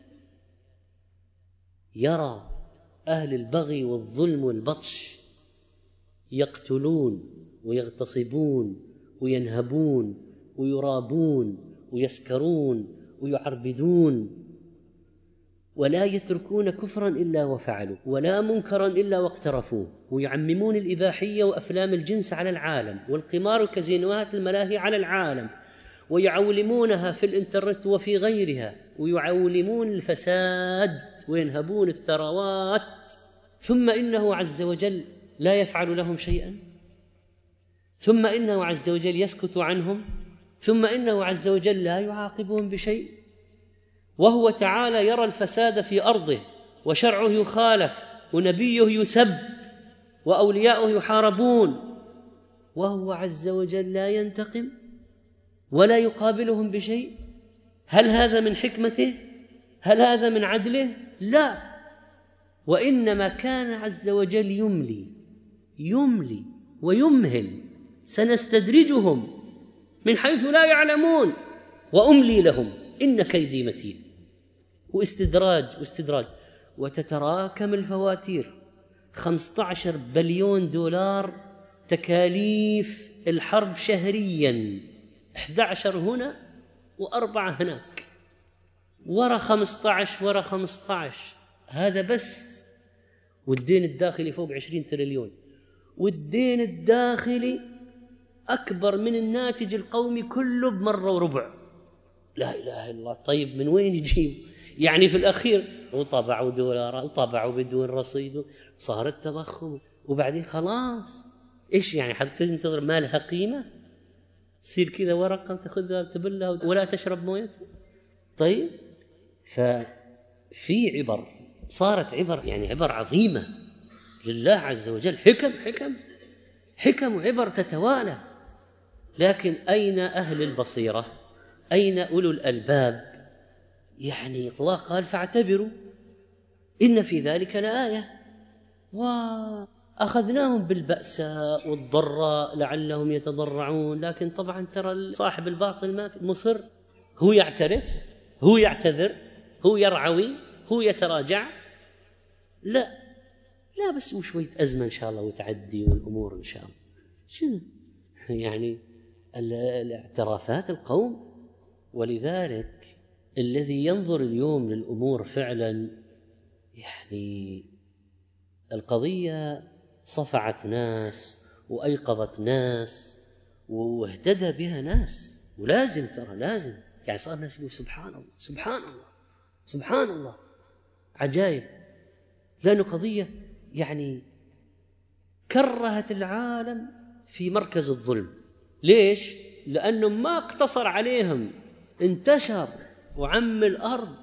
يرى أهل البغي والظلم والبطش يقتلون ويغتصبون وينهبون ويرابون ويسكرون ويعربدون، ولا يتركون كفرا إلا وفعلوا، ولا منكرا إلا واقترفوه، ويعممون الإباحية وأفلام الجنس على العالم، والقمار وكازينوهات الملاهي على العالم، ويعولمونها في الإنترنت وفي غيرها، ويعولمون الفساد وينهبون الثروات، ثم إنه عز وجل لا يفعل لهم شيئا، ثم إنه عز وجل يسكت عنهم، ثم إنه عز وجل لا يعاقبهم بشيء، وهو تعالى يرى الفساد في أرضه وشرعه يخالف ونبيه يسب وأولياؤه يحاربون، وهو عز وجل لا ينتقم ولا يقابلهم بشيء. هل هذا من حكمته؟ هل هذا من عدله؟ لا، وإنما كان عز وجل يملي ويمهل، سنستدرجهم من حيث لا يعلمون وأملي لهم إن كيدي متين. واستدراج وتتراكم الفواتير، 15 بليون دولار تكاليف الحرب شهريا، 11 هنا و4 هناك، ورا 15 هذا بس. والدين الداخلي فوق 20 تريليون، والدين الداخلي أكبر من الناتج القومي كله بمرة وربع. لا إله إلا الله. طيب من وين يجيب؟ يعني في الأخير وطبعوا دولارات وطبعوا بدون رصيد، صار التضخم، وبعدين خلاص إيش يعني حتى تنتظر ما لها قيمة؟ تصير كذا ورقة تأخذها تبلها ولا تشرب مويتها. طيب ففي عبر، صارت عبر، يعني عبر عظيمة لله عز وجل، حكم وعبر تتوالى. لكن أين أهل البصيرة؟ أين أولو الألباب؟ يعني الله قال فاعتبروا إن في ذلك لآية، وأخذناهم بالبأساء والضراء لعلهم يتضرعون. لكن طبعا ترى صاحب الباطل ما مصر، هو يعترف، هو يعتذر، هو يرعوي، هو يتراجع. لا بس وشوية أزمة إن شاء الله وتعدي والأمور إن شاء الله. شنو يعني الاعترافات القوم؟ ولذلك الذي ينظر اليوم للأمور فعلا، يعني القضية صفعت ناس وأيقظت ناس واهتدى بها ناس، ولازم ترى لازم، يعني صار الناس يقول سبحان الله عجائب، لأنه قضية يعني كرهت العالم في مركز الظلم. ليش؟ لأنه ما اقتصر عليهم، انتشر وعم الأرض.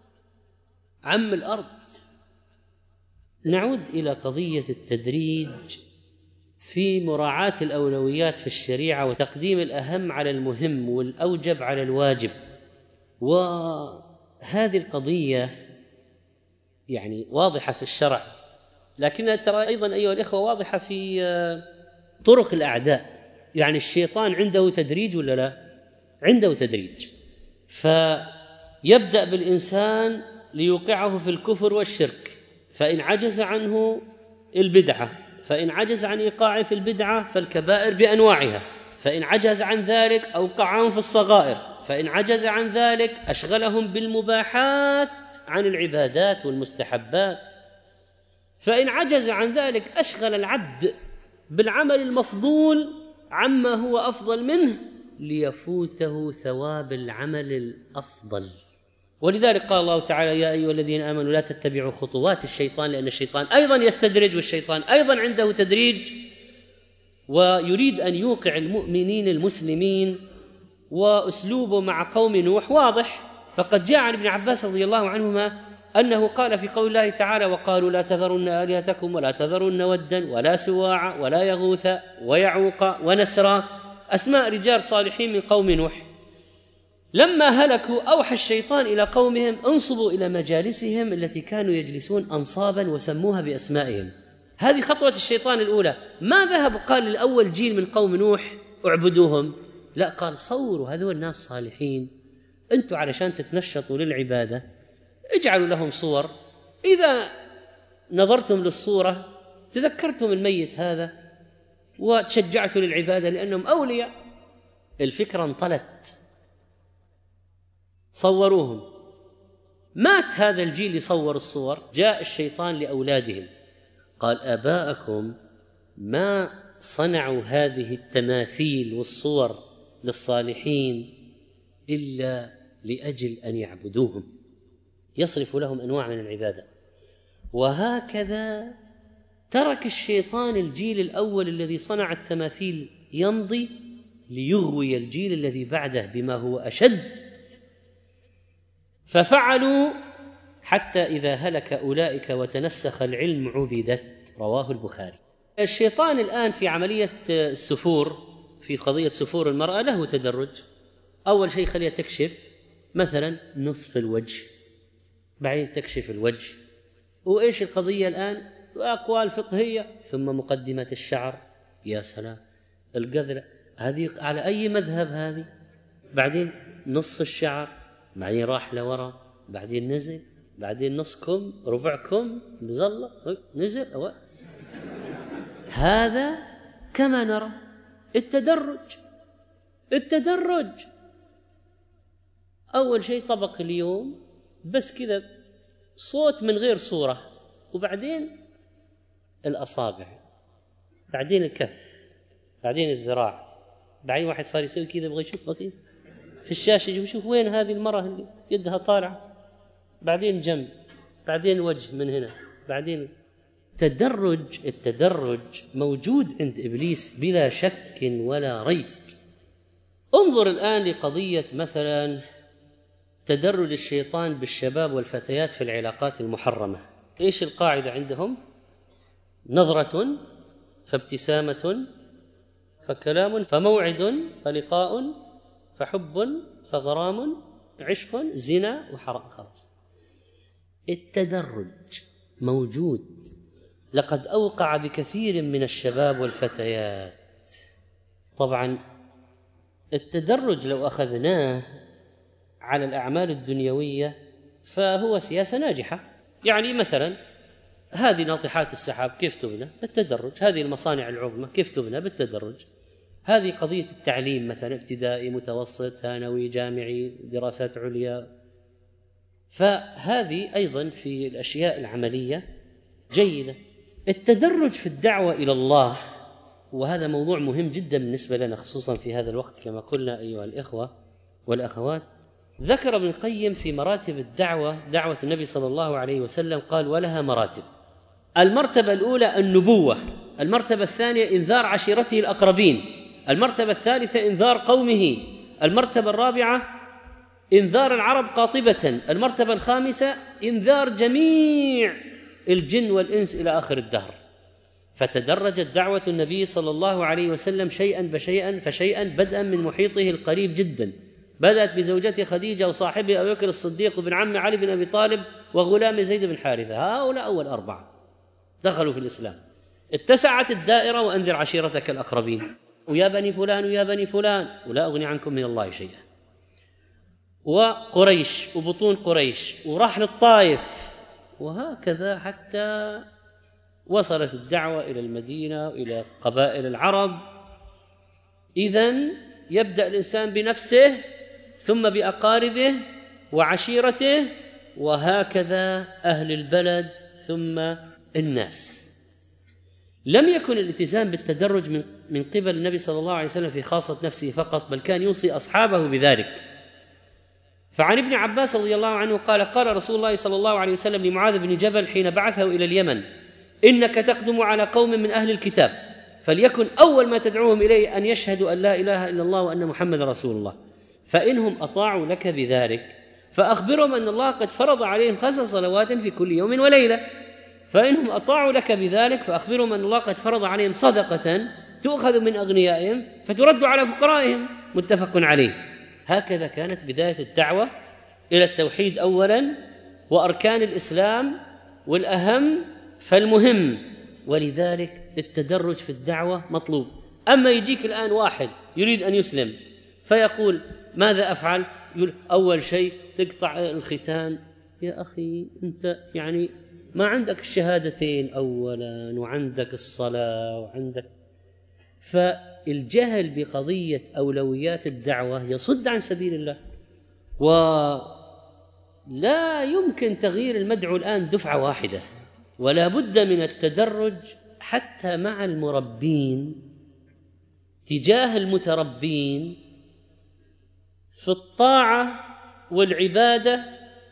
نعود إلى قضية التدريج في مراعاة الأولويات في الشريعة وتقديم الأهم على المهم والأوجب على الواجب. وهذه القضية يعني واضحة في الشرع، لكنها ترى أيضا أيها الإخوة واضحة في طرق الأعداء. يعني الشيطان عنده تدريج ولا لا؟ عنده تدريج. فيبدأ بالإنسان ليوقعه في الكفر والشرك، فإن عجز عنه البدعة، فإن عجز عن إيقاعه في البدعة فالكبائر بأنواعها، فإن عجز عن ذلك أوقعهم في الصغائر، فإن عجز عن ذلك أشغلهم بالمباحات عن العبادات والمستحبات، فإن عجز عن ذلك أشغل العبد بالعمل المفضول عما هو أفضل منه ليفوته ثواب العمل الأفضل. ولذلك قال الله تعالى: يا أيها الذين آمنوا لا تتبعوا خطوات الشيطان لأن الشيطان أيضا يستدرج، والشيطان أيضا عنده تدريج ويريد أن يوقع المؤمنين المسلمين. وأسلوبه مع قوم نوح واضح، فقد جاء عن ابن عباس رضي الله عنهما أنه قال في قول الله تعالى: وقالوا لا تذرن آلهتكم ولا تذرن ودا ولا سواع ولا يغوث ويعوق ونسرا، أسماء رجال صالحين من قوم نوح. لما هلكوا أوحى الشيطان إلى قومهم: انصبوا إلى مجالسهم التي كانوا يجلسون أنصابا وسموها بأسمائهم. هذه خطوة الشيطان الأولى. ما ذهب قال للأول جيل من قوم نوح اعبدوهم، لا، قال صوروا هذول الناس صالحين، أنتم علشان تتنشطوا للعبادة اجعلوا لهم صور، إذا نظرتم للصورة تذكرتم الميت هذا وتشجعتوا للعبادة لأنهم أولياء. الفكرة انطلت، صوروهم. مات هذا الجيل يصور الصور، جاء الشيطان لأولادهم قال: آباءكم ما صنعوا هذه التماثيل والصور للصالحين إلا لأجل أن يعبدوهم، يصرف لهم أنواع من العبادة. وهكذا ترك الشيطان الجيل الأول الذي صنع التماثيل يمضي ليغوي الجيل الذي بعده بما هو أشد، ففعلوا حتى إذا هلك أولئك وتنسخ العلم عبدت. رواه البخاري. الشيطان الآن في عملية السفور، في قضية سفور المرأة له تدرج. أول شيء خليها تكشف مثلا نصف الوجه، بعدين تكشف الوجه. وإيش القضية الآن؟ أقوال فقهية، ثم مقدمة الشعر. يا سلام، القذرة هذه على أي مذهب هذه؟ بعدين نص الشعر، بعدين راح لورا، بعدين نزل، بعدين نص كم، ربع كم، مظلة نزل. هذا كما نرى التدرج. أول شيء طبق اليوم بس كذا صوت من غير صورة، وبعدين الأصابع، بعدين الكف، بعدين الذراع، بعدين واحد صار يسوي كذا يبغى يشوف بقية في الشاشة، يشوف وين هذه المرأة اللي يدها طالعة، بعدين جنب، بعدين وجه من هنا، بعدين التدرج موجود عند إبليس بلا شك ولا ريب. انظر الآن لقضية مثلا تدرج الشيطان بالشباب والفتيات في العلاقات المحرمة. إيش القاعدة عندهم؟ نظرة فابتسامة فكلام فموعد فلقاء فحب فغرام عشق زنا وحرام. خلاص، التدرج موجود. لقد أوقع بكثير من الشباب والفتيات. طبعا التدرج لو أخذناه على الأعمال الدنيوية فهو سياسة ناجحة. يعني مثلا هذه ناطحات السحاب كيف تبنى؟ بالتدرج. هذه المصانع العظمى كيف تبنى؟ بالتدرج. هذه قضية التعليم مثلا ابتدائي متوسط ثانوي جامعي دراسات عليا، فهذه أيضا في الأشياء العملية جيدة. التدرج في الدعوة إلى الله، وهذا موضوع مهم جدا بالنسبة لنا خصوصا في هذا الوقت كما قلنا أيها الإخوة والأخوات. ذكر ابن القيم في مراتب الدعوة، دعوة النبي صلى الله عليه وسلم، قال: ولها مراتب. المرتبة الأولى النبوة، المرتبة الثانية إنذار عشيرته الأقربين، المرتبة الثالثة إنذار قومه، المرتبة الرابعة إنذار العرب قاطبة، المرتبة الخامسة إنذار جميع الجن والإنس إلى آخر الدهر. فتدرجت دعوة النبي صلى الله عليه وسلم شيئا فشيئا بدءا من محيطه القريب جدا. بدأت بزوجته خديجة وصاحبه أبي بكر الصديق وابن عم علي بن أبي طالب وغلام زيد بن حارثة. هؤلاء أول أربعة دخلوا في الإسلام. اتسعت الدائرة وأنذر عشيرتك الأقربين، ويا بني فلان ويا بني فلان ولا أغني عنكم من الله شيئا. وقريش وبطون قريش، وراح للطائف، وهكذا حتى وصلت الدعوة إلى المدينة وإلى قبائل العرب. إذن يبدأ الإنسان بنفسه ثم بأقاربه وعشيرته، وهكذا أهل البلد ثم الناس. لم يكن الالتزام بالتدرج من قبل النبي صلى الله عليه وسلم في خاصة نفسه فقط، بل كان يوصي أصحابه بذلك. فعن ابن عباس رضي الله عنه قال: قال رسول الله صلى الله عليه وسلم لمعاذ بن جبل حين بعثه إلى اليمن: إنك تقدم على قوم من أهل الكتاب، فليكن أول ما تدعوهم إليه أن يشهدوا أن لا إله إلا الله وأن محمد رسول الله، فإنهم أطاعوا لك بذلك فأخبرهم أن الله قد فرض عليهم 5 صلوات في كل يوم وليلة، فإنهم أطاعوا لك بذلك فأخبرهم أن الله قد فرض عليهم صدقة تؤخذ من أغنيائهم فترد على فقرائهم، متفق عليه. هكذا كانت بداية الدعوة إلى التوحيد أولا وأركان الإسلام والأهم فالمهم، ولذلك التدرج في الدعوة مطلوب. أما يجيك الآن واحد يريد أن يسلم فيقول: ماذا أفعل؟ يقول: أول شيء تقطع الختان. يا أخي أنت يعني ما عندك الشهادتين أولا، وعندك الصلاة، وعندك، فالجهل بقضية أولويات الدعوة يصد عن سبيل الله. ولا يمكن تغيير المدعو الآن دفعة واحدة، ولا بد من التدرج حتى مع المربين تجاه المتربين في الطاعة والعبادة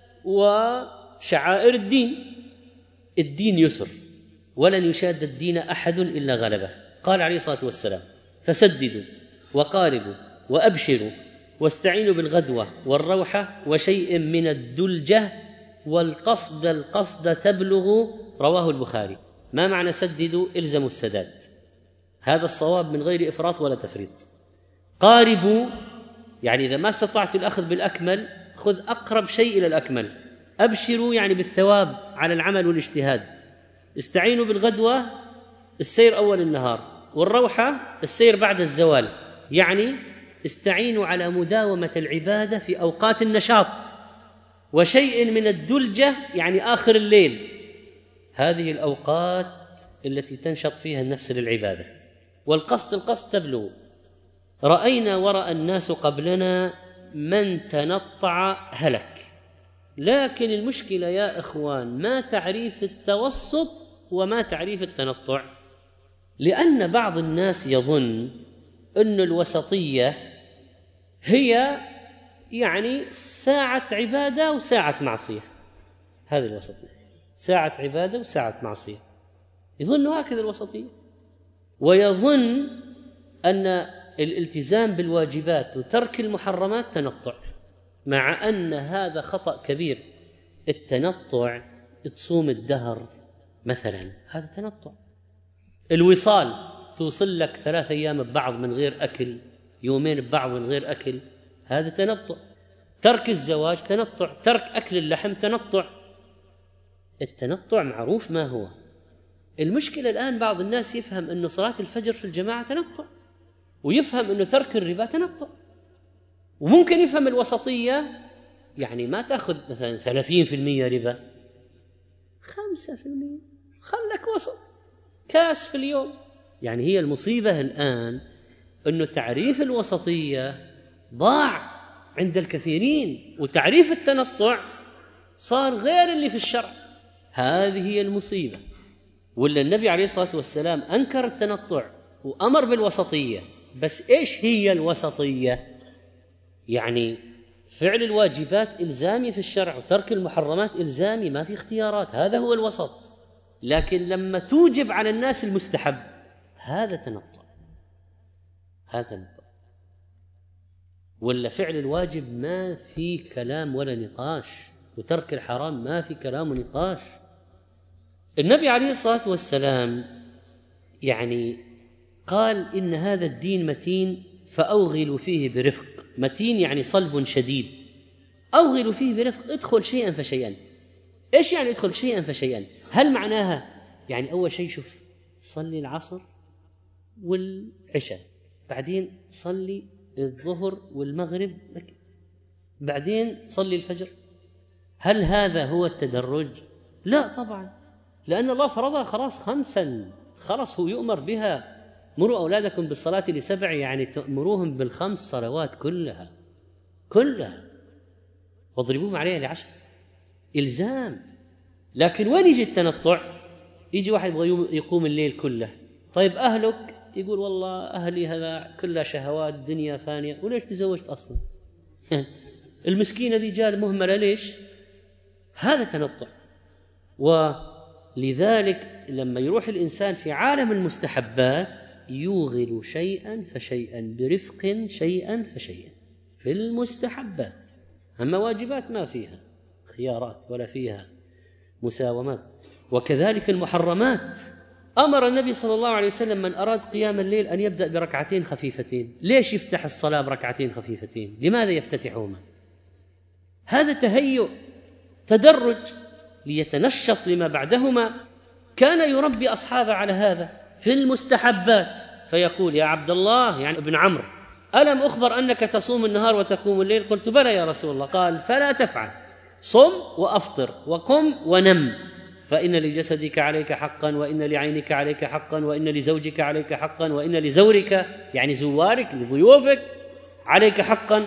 وشعائر الدين. الدين يسر، ولن يشاد الدين أحد إلا غلبه. قال عليه الصلاة والسلام: فسددوا وقاربوا وأبشروا واستعينوا بالغدوة والروحة وشيء من الدلجة والقصد تبلغ. رواه البخاري. ما معنى سددوا؟ الزموا السداد، هذا الصواب من غير إفراط ولا تفريط. قاربوا يعني إذا ما استطعت الأخذ بالأكمل خذ أقرب شيء إلى الأكمل. أبشروا يعني بالثواب على العمل والاجتهاد. استعينوا بالغدوة السير أول النهار، والروحة السير بعد الزوال، يعني استعينوا على مداومة العبادة في أوقات النشاط. وشيء من الدلجة يعني آخر الليل، هذه الأوقات التي تنشط فيها النفس للعبادة. والقصد تبلغ. رأينا ورأى الناس قبلنا من تنطع هلك. لكن المشكلة يا إخوان ما تعريف التوسط وما تعريف التنطع، لأن بعض الناس يظن أن الوسطية هي يعني ساعة عبادة وساعة معصية. هذه الوسطية، ساعة عبادة وساعة معصية، يظن هكذا الوسطية. ويظن أن الالتزام بالواجبات وترك المحرمات تنطع، مع أن هذا خطأ كبير. التنطع تصوم الدهر مثلا، هذا تنطع. الوصال توصل لك 3 أيام ببعض من غير أكل، يومين ببعض من غير أكل، هذا تنطع. ترك الزواج تنطع، ترك أكل اللحم تنطع. التنطع معروف ما هو. المشكلة الآن بعض الناس يفهم أن صلاة الفجر في الجماعة تنطع، ويفهم أنه ترك الربا تنطع، وممكن يفهم الوسطية يعني ما تأخذ مثلا 30% ربا، 5%، خلك وسط، كاس في اليوم. يعني هي المصيبة الآن أنه تعريف الوسطية ضاع عند الكثيرين، وتعريف التنطع صار غير اللي في الشرع. هذه هي المصيبة. ولا النبي عليه الصلاة والسلام أنكر التنطع وأمر بالوسطية. بس إيش هي الوسطية؟ يعني فعل الواجبات إلزامي في الشرع، وترك المحرمات إلزامي، ما في اختيارات، هذا هو الوسط. لكن لما توجب على الناس المستحب، هذا تنطع، هذا تنطع. ولا فعل الواجب ما في كلام ولا نقاش، وترك الحرام ما في كلام ونقاش. النبي عليه الصلاة والسلام يعني قال: إن هذا الدين متين فأوغلوا فيه برفق. متين يعني صلب شديد. أوغلوا فيه برفق، ادخل شيئا فشيئا. إيش يعني ادخل شيئا فشيئا؟ هل معناها يعني أول شيء شوف صلي العصر والعشاء، بعدين صلي الظهر والمغرب، بعدين صلي الفجر. هل هذا هو التدرج؟ لا طبعا، لأن الله فرضها خلاص 5، خلاص هو يؤمر بها. مروا أولادكم بالصلاة ل7، يعني تأمروهم بال5 صلوات كلها واضربوهم عليها ل10، إلزام. لكن وين يجي التنطع؟ يجي واحد يبغى يقوم الليل كله. طيب أهلك؟ يقول والله أهلي هذا كلها شهوات، دنيا فانية، وليش تزوجت أصلا؟ المسكينة دي جال مهملة، ليش؟ هذا تنطع. ولذلك لما يروح الإنسان في عالم المستحبات يوغل شيئا فشيئا برفق، شيئا فشيئا في المستحبات. أما واجبات ما فيها خيارات ولا فيها مساومات. وكذلك المحرمات، أمر النبي صلى الله عليه وسلم من أراد قيام الليل أن يبدأ بركعتين خفيفتين. ليش يفتح الصلاة بركعتين خفيفتين؟ لماذا يفتتحهما؟ هذا تهيؤ، تدرج، ليتنشط لما بعدهما. كان يربي أصحابه على هذا في المستحبات، فيقول يا عبد الله، يعني ابن عمرو، ألم أخبر أنك تصوم النهار وتقوم الليل؟ قلت بلى يا رسول الله. قال فلا تفعل، صم وأفطر وقم ونم، فإن لجسدك عليك حقا، وإن لعينك عليك حقا، وإن لزوجك عليك حقا، وإن لزورك يعني زوارك لضيوفك عليك حقا،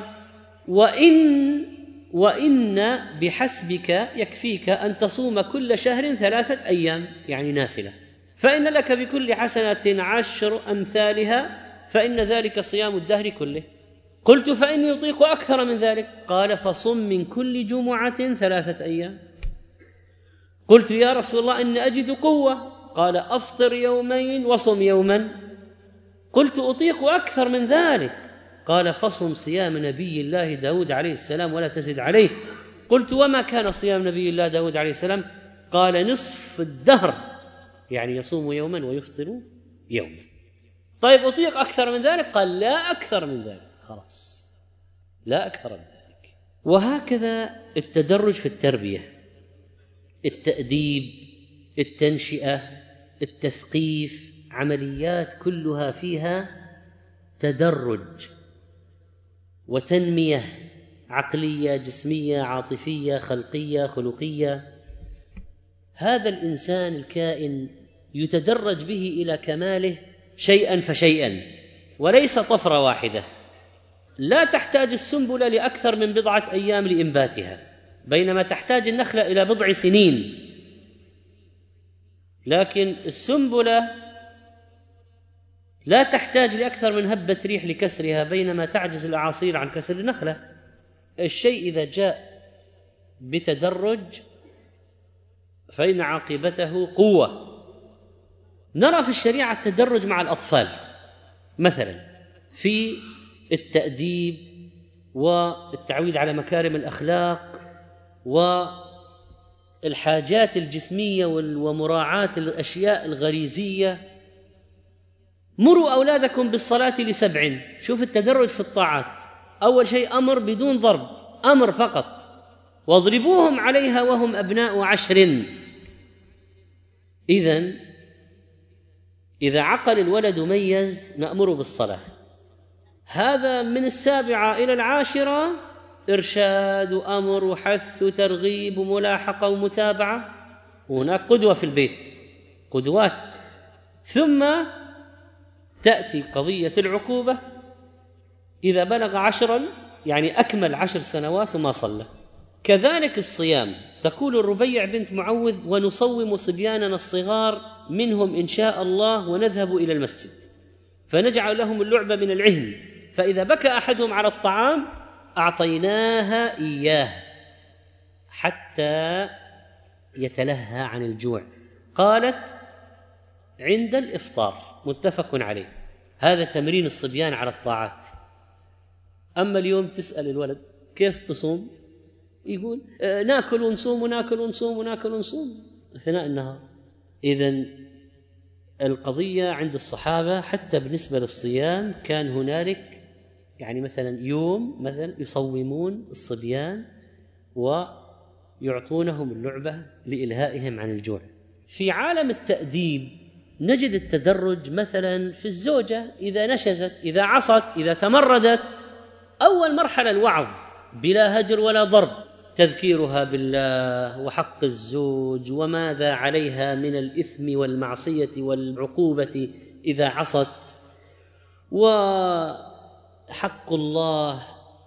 وإن بحسبك يكفيك أن تصوم كل شهر 3 أيام يعني نافلة، فإن لك بكل حسنة 10 أمثالها، فإن ذلك صيام الدهر كله. قلت فإني يطيق أكثر من ذلك. قال فصم من كل جمعة 3 أيام. قلت يا رسول الله إني أجد قوة. قال أفطر يومين وصم يوما. قلت أطيق أكثر من ذلك. قال فصم صيام نبي الله داود عليه السلام ولا تزد عليه. قلت وما كان صيام نبي الله داود عليه السلام؟ قال نصف الدهر، يعني يصوم يوما ويفطر يوما. طيب أطيق أكثر من ذلك؟ قال لا أكثر من ذلك، خلاص لا أكثر من ذلك. وهكذا التدرج في التربية، التأديب، التنشئة، التثقيف، عمليات كلها فيها تدرج وتنمية عقلية، جسمية، عاطفية، خلقية، خلقية. هذا الإنسان الكائن يتدرج به إلى كماله شيئا فشيئا، وليس طفرة واحدة. لا تحتاج السنبلة لأكثر من 1 أيام لإنباتها، بينما تحتاج النخلة إلى 10 سنين. لكن السنبلة لا تحتاج لأكثر من هبة ريح لكسرها، بينما تعجز الأعاصير عن كسر النخلة. الشيء إذا جاء بتدرج فإن عاقبته قوة. نرى في الشريعة التدرج مع الأطفال، مثلا في التأديب والتعويد على مكارم الأخلاق والحاجات الجسمية ومراعاة الأشياء الغريزية. مروا أولادكم بالصلاة ل7. شوف التدرج في الطاعات. أول شيء أمر بدون ضرب، أمر فقط، واضربوهم عليها وهم أبناء 10. إذا عقل الولد ميز نأمره بالصلاة. هذا من 7 إلى 10 إرشاد وأمر وحث وترغيب وملاحقة ومتابعة، وهناك قدوة في البيت، قدوات. ثم تأتي قضية العقوبة إذا بلغ 10، يعني أكمل 10 سنوات وما صلى. كذلك الصيام. تقول الربيع بنت معوذ ونصوم صبياننا الصغار منهم إن شاء الله ونذهب إلى المسجد، فنجعل لهم اللعبة من العهن، فإذا بكى أحدهم على الطعام أعطيناها إياه حتى يتلهى عن الجوع. قالت عند الإفطار، متفق عليه. هذا تمرين الصبيان على الطاعات. أما اليوم تسأل الولد كيف تصوم؟ يقول ناكل ونصوم وناكل ونصوم وناكل ونصوم أثناء النهار. إذن القضية عند الصحابة حتى بالنسبة للصيام كان هنالك يعني مثلا يوم مثلا يصومون الصبيان ويعطونهم اللعبة لإلهائهم عن الجوع. في عالم التأديب نجد التدرج مثلا في الزوجة إذا نشزت، إذا عصت، إذا تمردت. أول مرحلة الوعظ بلا هجر ولا ضرب، تذكيرها بالله وحق الزوج وماذا عليها من الإثم والمعصية والعقوبة إذا عصت، وحق الله.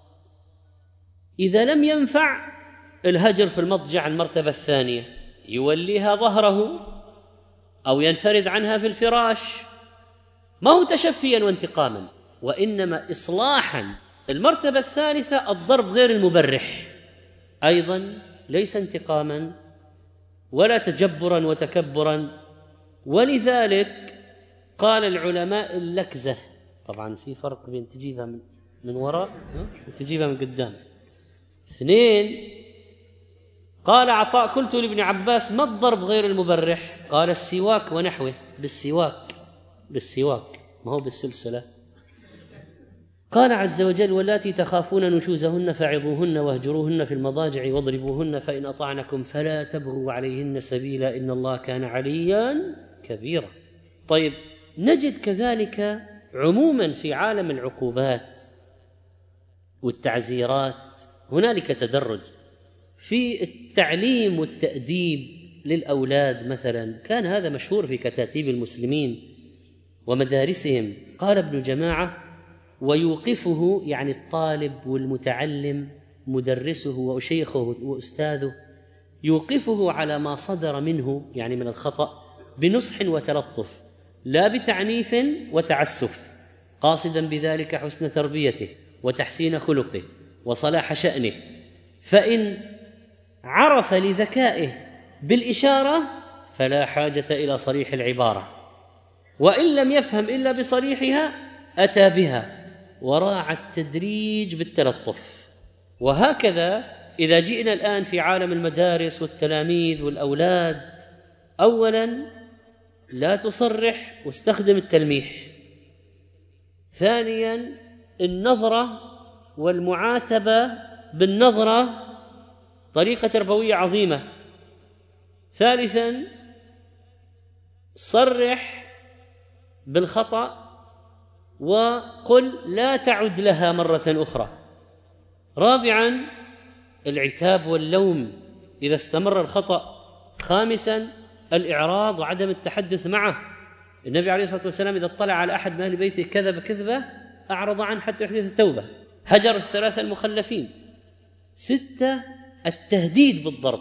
إذا لم ينفع الهجر في المضجع المرتبة الثانية، يوليها ظهره أو ينفرد عنها في الفراش، ما هو تشفيا وانتقاما، وإنما إصلاحا. المرتبة الثالثة الضرب غير المبرح، أيضا ليس انتقاما ولا تجبرا وتكبرا. ولذلك قال العلماء اللكزة، طبعا في فرق بين تجيبها من وراء وتجيبها من قدام. 2. قال عطاء: قلت لابن عباس: ما الضرب غير المبرح؟ قال: السواك ونحوه. بالسواك ما هو بالسلسلة. قال عز وجل: واللاتي تخافون نشوزهن فعظوهن واهجروهن في المضاجع واضربوهن فإن أطعنكم فلا تبغوا عليهن سبيلا إن الله كان عليا كبيرا. طيب، نجد كذلك عموما في عالم العقوبات والتعزيرات هنالك تدرج. في التعليم والتأديب للأولاد مثلا كان هذا مشهور في كتاتيب المسلمين ومدارسهم. قال ابن جماعة: ويوقفه، يعني الطالب والمتعلم مدرسه وشيخه وأستاذه، يوقفه على ما صدر منه يعني من الخطأ بنصح وتلطف، لا بتعنيف وتعسف، قاصدا بذلك حسن تربيته وتحسين خلقه وصلاح شأنه. فإن عرف لذكائه بالإشارة فلا حاجة إلى صريح العبارة، وإن لم يفهم إلا بصريحها أتى بها، وراعى التدريج بالتلطف. وهكذا إذا جئنا الآن في عالم المدارس والتلاميذ والأولاد، أولا لا تصرح واستخدم التلميح. ثانيا النظرة والمعاتبة بالنظرة طريقة تربوية عظيمة. ثالثا صرح بالخطأ وقل لا تعد لها مرة أخرى. رابعا العتاب واللوم إذا استمر الخطأ. خامسا الإعراض وعدم التحدث معه. النبي عليه الصلاة والسلام إذا اطلع على أحد من أهل بيته كذب كذبة أعرض عنه حتى يحدث التوبة. هجر الثلاثة المخلفين. 6 التهديد بالضرب.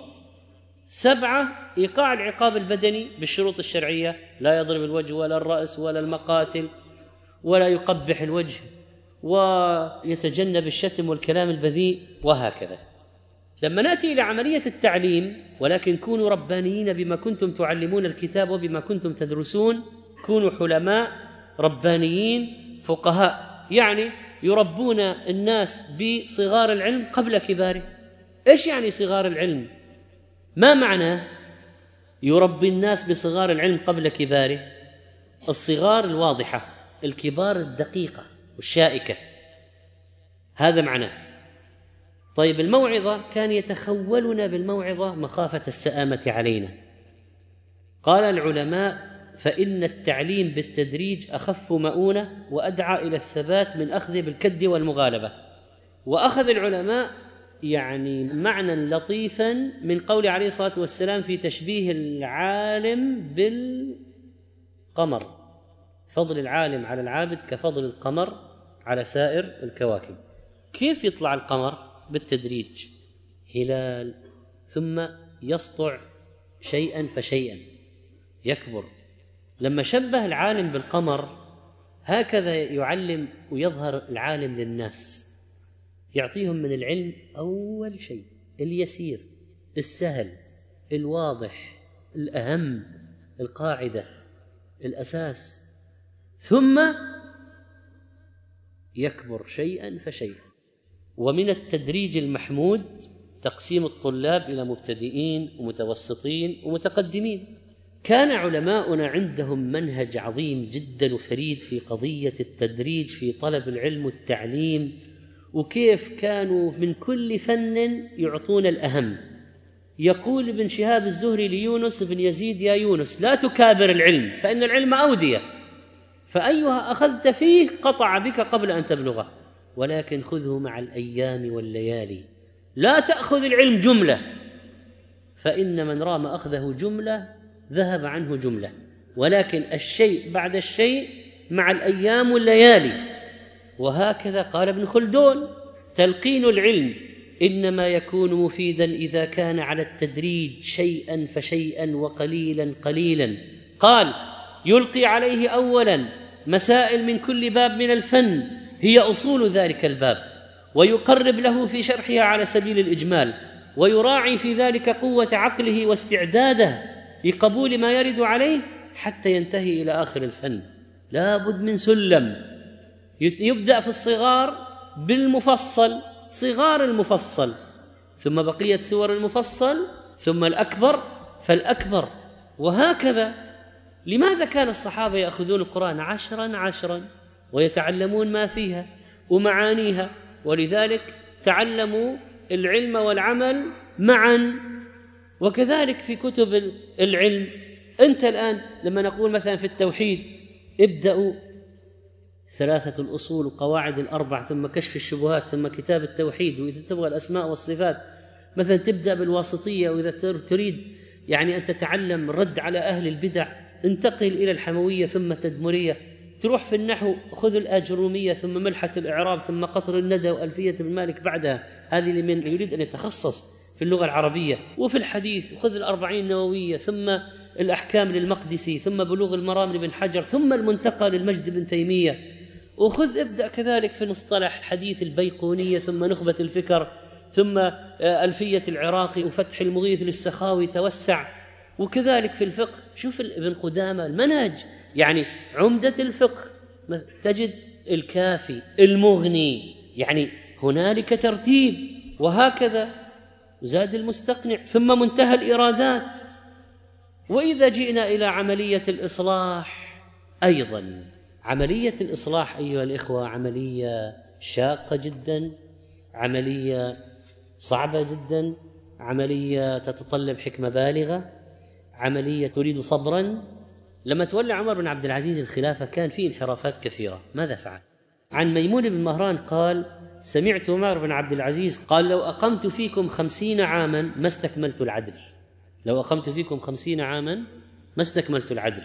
7 إيقاع العقاب البدني بالشروط الشرعية، لا يضرب الوجه ولا الرأس ولا المقاتل ولا يقبح الوجه ويتجنب الشتم والكلام البذيء وهكذا. لما نأتي إلى عملية التعليم، ولكن كونوا ربانيين بما كنتم تعلمون الكتاب وبما كنتم تدرسون، كونوا حلماء ربانيين فقهاء، يعني يربون الناس بصغار العلم قبل كباره. إيش يعني صغار العلم؟ ما معنى يربي الناس بصغار العلم قبل كباره؟ الصغار الواضحة، الكبار الدقيقة والشائكة، هذا معناه. طيب الموعظة، كان يتخولنا بالموعظة مخافة السآمة علينا. قال العلماء: فإن التعليم بالتدريج أخف مؤونة وأدعى إلى الثبات من أخذ بالكد والمغالبة. وأخذ العلماء يعني معنى لطيفا من قول عليه الصلاة والسلام في تشبيه العالم بالقمر: فضل العالم على العابد كفضل القمر على سائر الكواكب. كيف يطلع القمر؟ بالتدريج، هلال ثم يسطع شيئا فشيئا يكبر. لما شبه العالم بالقمر هكذا يعلم ويظهر العالم للناس، يعطيهم من العلم أول شيء اليسير السهل الواضح الأهم القاعدة الأساس، ثم يكبر شيئا فشيئا. ومن التدريج المحمود تقسيم الطلاب إلى مبتدئين ومتوسطين ومتقدمين. كان علماؤنا عندهم منهج عظيم جدا وفريد في قضية التدريج في طلب العلم والتعليم، وكيف كانوا من كل فن يعطون الأهم. يقول ابن شهاب الزهري ليونس بن يزيد: يا يونس، لا تكابر العلم فإن العلم أودية، فأيها أخذت فيه قطع بك قبل أن تبلغه، ولكن خذه مع الأيام والليالي. لا تأخذ العلم جملة، فإن من رام أخذه جملة ذهب عنه جملة، ولكن الشيء بعد الشيء مع الأيام والليالي. وهكذا قال ابن خلدون: تلقين العلم إنما يكون مفيدا إذا كان على التدريج شيئا فشيئا وقليلا قليلا. قال: يلقي عليه أولا مسائل من كل باب من الفن هي أصول ذلك الباب، ويقرب له في شرحها على سبيل الإجمال، ويراعي في ذلك قوة عقله واستعداده لقبول ما يرد عليه حتى ينتهي إلى آخر الفن. لا بد من سلم، يبدأ في الصغار بالمفصل، صغار المفصل، ثم بقية سور المفصل، ثم الأكبر فالأكبر، وهكذا. لماذا كان الصحابة يأخذون القرآن 10 ويتعلمون ما فيها ومعانيها؟ ولذلك تعلموا العلم والعمل معا. وكذلك في كتب العلم، أنت الآن لما نقول مثلا في التوحيد ابدأوا 3 الأصول وقواعد الأربع، ثم كشف الشبهات، ثم كتاب التوحيد. وإذا تبغى الأسماء والصفات مثلا تبدأ بالواسطية، وإذا تريد يعني أن تتعلم الرد على أهل البدع انتقل إلى الحموية ثم التدمرية. تروح في النحو خذ الآجرومية ثم ملحة الإعراب ثم قطر الندى وألفية ابن مالك بعدها، هذه لمن يريد أن يتخصص في اللغة العربية. وفي الحديث خذ الأربعين النووية ثم الأحكام للمقدسي ثم بلوغ المرام لابن حجر ثم المنتقى للمجد بن تيمية. وخذ ابدأ كذلك في مصطلح حديث البيقونية ثم نخبة الفكر ثم ألفية العراقي وفتح المغيث للسخاوي توسع. وكذلك في الفقه شوف ابن قدامة المنهج، يعني عمدة الفقه تجد الكافي المغني، يعني هنالك ترتيب. وهكذا زاد المستقنع ثم منتهى الإرادات. وإذا جئنا إلى عملية الإصلاح أيضا، عملية الإصلاح أيها الإخوة عملية شاقة جدا، عملية صعبة جدا، عملية تتطلب حكمة بالغة، عملية تريد صبرا. لما تولى عمر بن عبد العزيز الخلافة كان فيه انحرافات كثيرة. ماذا فعل؟ عن ميمون بن مهران قال: سمعت عمر بن عبد العزيز قال: لو أقمت فيكم 50 عاما ما استكملت العدل. لو أقمت فيكم 50 عاما ما استكملت العدل.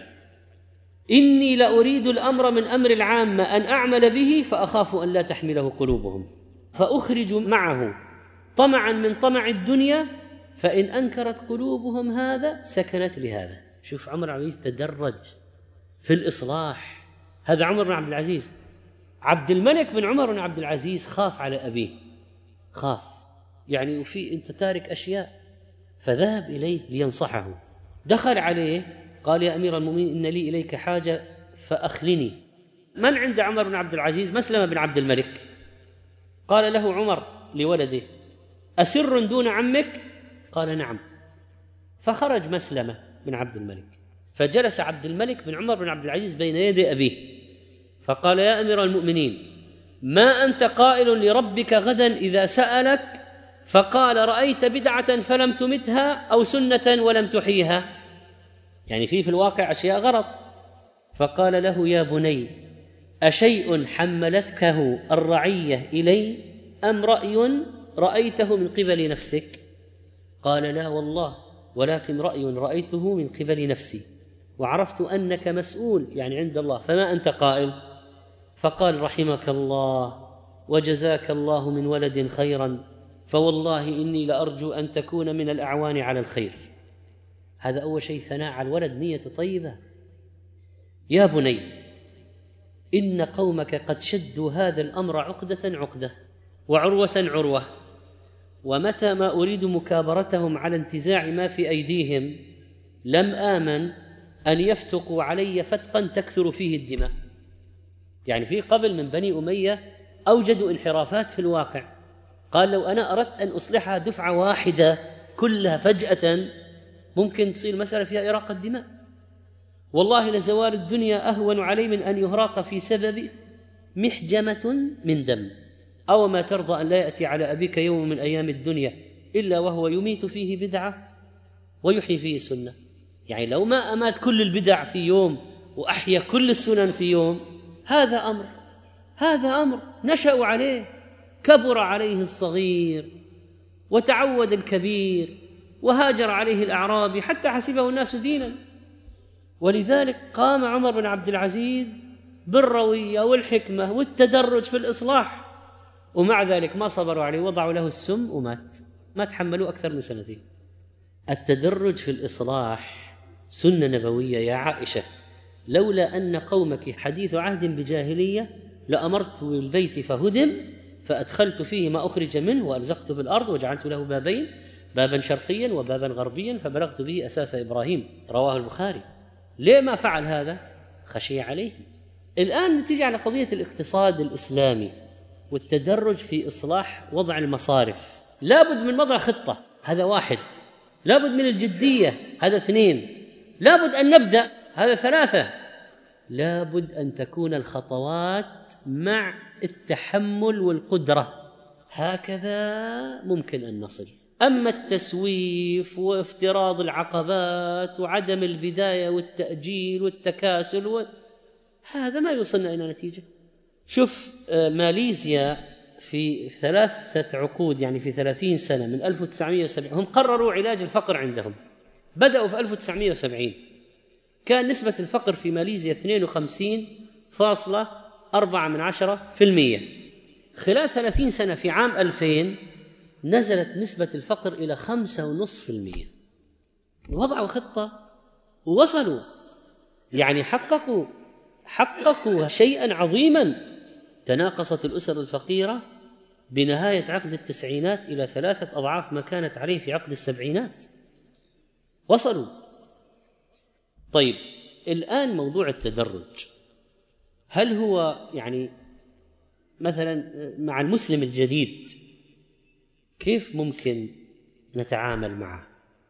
إني لأريد الأمر من أمر العامة أن أعمل به فأخاف أن لا تحمله قلوبهم، فأخرج معه طمعا من طمع الدنيا، فإن أنكرت قلوبهم هذا سكنت لهذا. شوف عمر بن عبد العزيز تدرج في الإصلاح. هذا عمر بن عبد العزيز. عبد الملك بن عمر بن عبد العزيز خاف على أبيه، خاف يعني وفي أنت تارك أشياء، فذهب إليه لينصحه. دخل عليه قال: يا أمير المؤمنين إن لي إليك حاجة فأخلني. من عند عمر بن عبد العزيز؟ مسلمة بن عبد الملك. قال له عمر لولده: أسر دون عمك؟ قال: نعم. فخرج مسلمة بن عبد الملك، فجلس عبد الملك بن عمر بن عبد العزيز بين يدي أبيه، فقال: يا أمير المؤمنين ما أنت قائل لربك غدا إذا سألك؟ فقال: رأيت بدعة فلم تمتها أو سنة ولم تحيها، يعني في الواقع أشياء غلط. فقال له: يا بني أشيء حملتكه الرعية إلي أم رأي رأيته من قبل نفسك؟ قال: لا والله، ولكن رأي رأيته من قبل نفسي، وعرفت أنك مسؤول يعني عند الله، فما أنت قائل؟ فقال: رحمك الله وجزاك الله من ولد خيرا، فوالله إني لأرجو أن تكون من الأعوان على الخير. هذا أول شيء، ثناء على الولد، نية طيبة. يا بني إن قومك قد شدوا هذا الأمر عقدة وعروة عروة، ومتى ما أريد مكابرتهم على انتزاع ما في أيديهم لم آمن أن يفتقوا علي فتقا تكثر فيه الدماء. يعني في قبل من بني أمية أوجدوا انحرافات في الواقع، قال: لو أنا أردت أن أصلحها دفعة واحدة كلها فجأة ممكن تصير مسألة فيها إراقة دماء. والله لزوال الدنيا أهون علي من أن يهراق في سبب محجمة من دم. أو ما ترضى أن لا يأتي على أبيك يوم من أيام الدنيا إلا وهو يميت فيه بدعة ويحيي فيه سنة. يعني لو ما أمات كل البدع في يوم وأحيا كل السنن في يوم، هذا أمر نشأوا عليه، كبر عليه الصغير وتعود الكبير وهاجر عليه الأعرابي حتى حسبه الناس دينا. ولذلك قام عمر بن عبد العزيز بالروية والحكمة والتدرج في الإصلاح، ومع ذلك ما صبروا عليه، وضعوا له السم ومات، ما تحملوا أكثر من 2 سنين. التدرج في الإصلاح سنة نبوية يا عائشة، لولا أن قومك حديث عهد بجاهلية لأمرت بالبيت فهدم فأدخلت فيه ما أخرج منه وألزقته بالأرض وجعلت له بابين، بابا شرقيا وبابا غربيا، فبلغت به أساس إبراهيم، رواه البخاري. ليه ما فعل هذا؟ خشي عليه. الآن نتيجة على قضية الاقتصاد الإسلامي والتدرج في إصلاح وضع المصارف، لابد من وضع خطة، هذا 1، لابد من الجدية، هذا 2، لابد أن نبدأ، هذا 3، لابد أن تكون الخطوات مع التحمل والقدرة، هكذا ممكن أن نصل. أما التسويف وافتراض العقبات وعدم البداية والتأجيل والتكاسل هذا ما يوصلنا إلى نتيجة. شوف ماليزيا في 3 عقود، يعني في 30 سنة من 1970 هم قرروا علاج الفقر عندهم، بدأوا في 1970 كان نسبة الفقر في ماليزيا 52.4%. خلال 30 سنة في عام 2000 نزلت نسبة الفقر إلى 5.5%. وضعوا خطة ووصلوا، يعني حققوا شيئا عظيما. تناقصت الأسر الفقيرة بنهاية عقد التسعينات إلى 3 أضعاف ما كانت عليه في عقد السبعينات، وصلوا. طيب الآن موضوع التدرج، هل هو يعني مثلا مع المسلم الجديد كيف ممكن نتعامل معه؟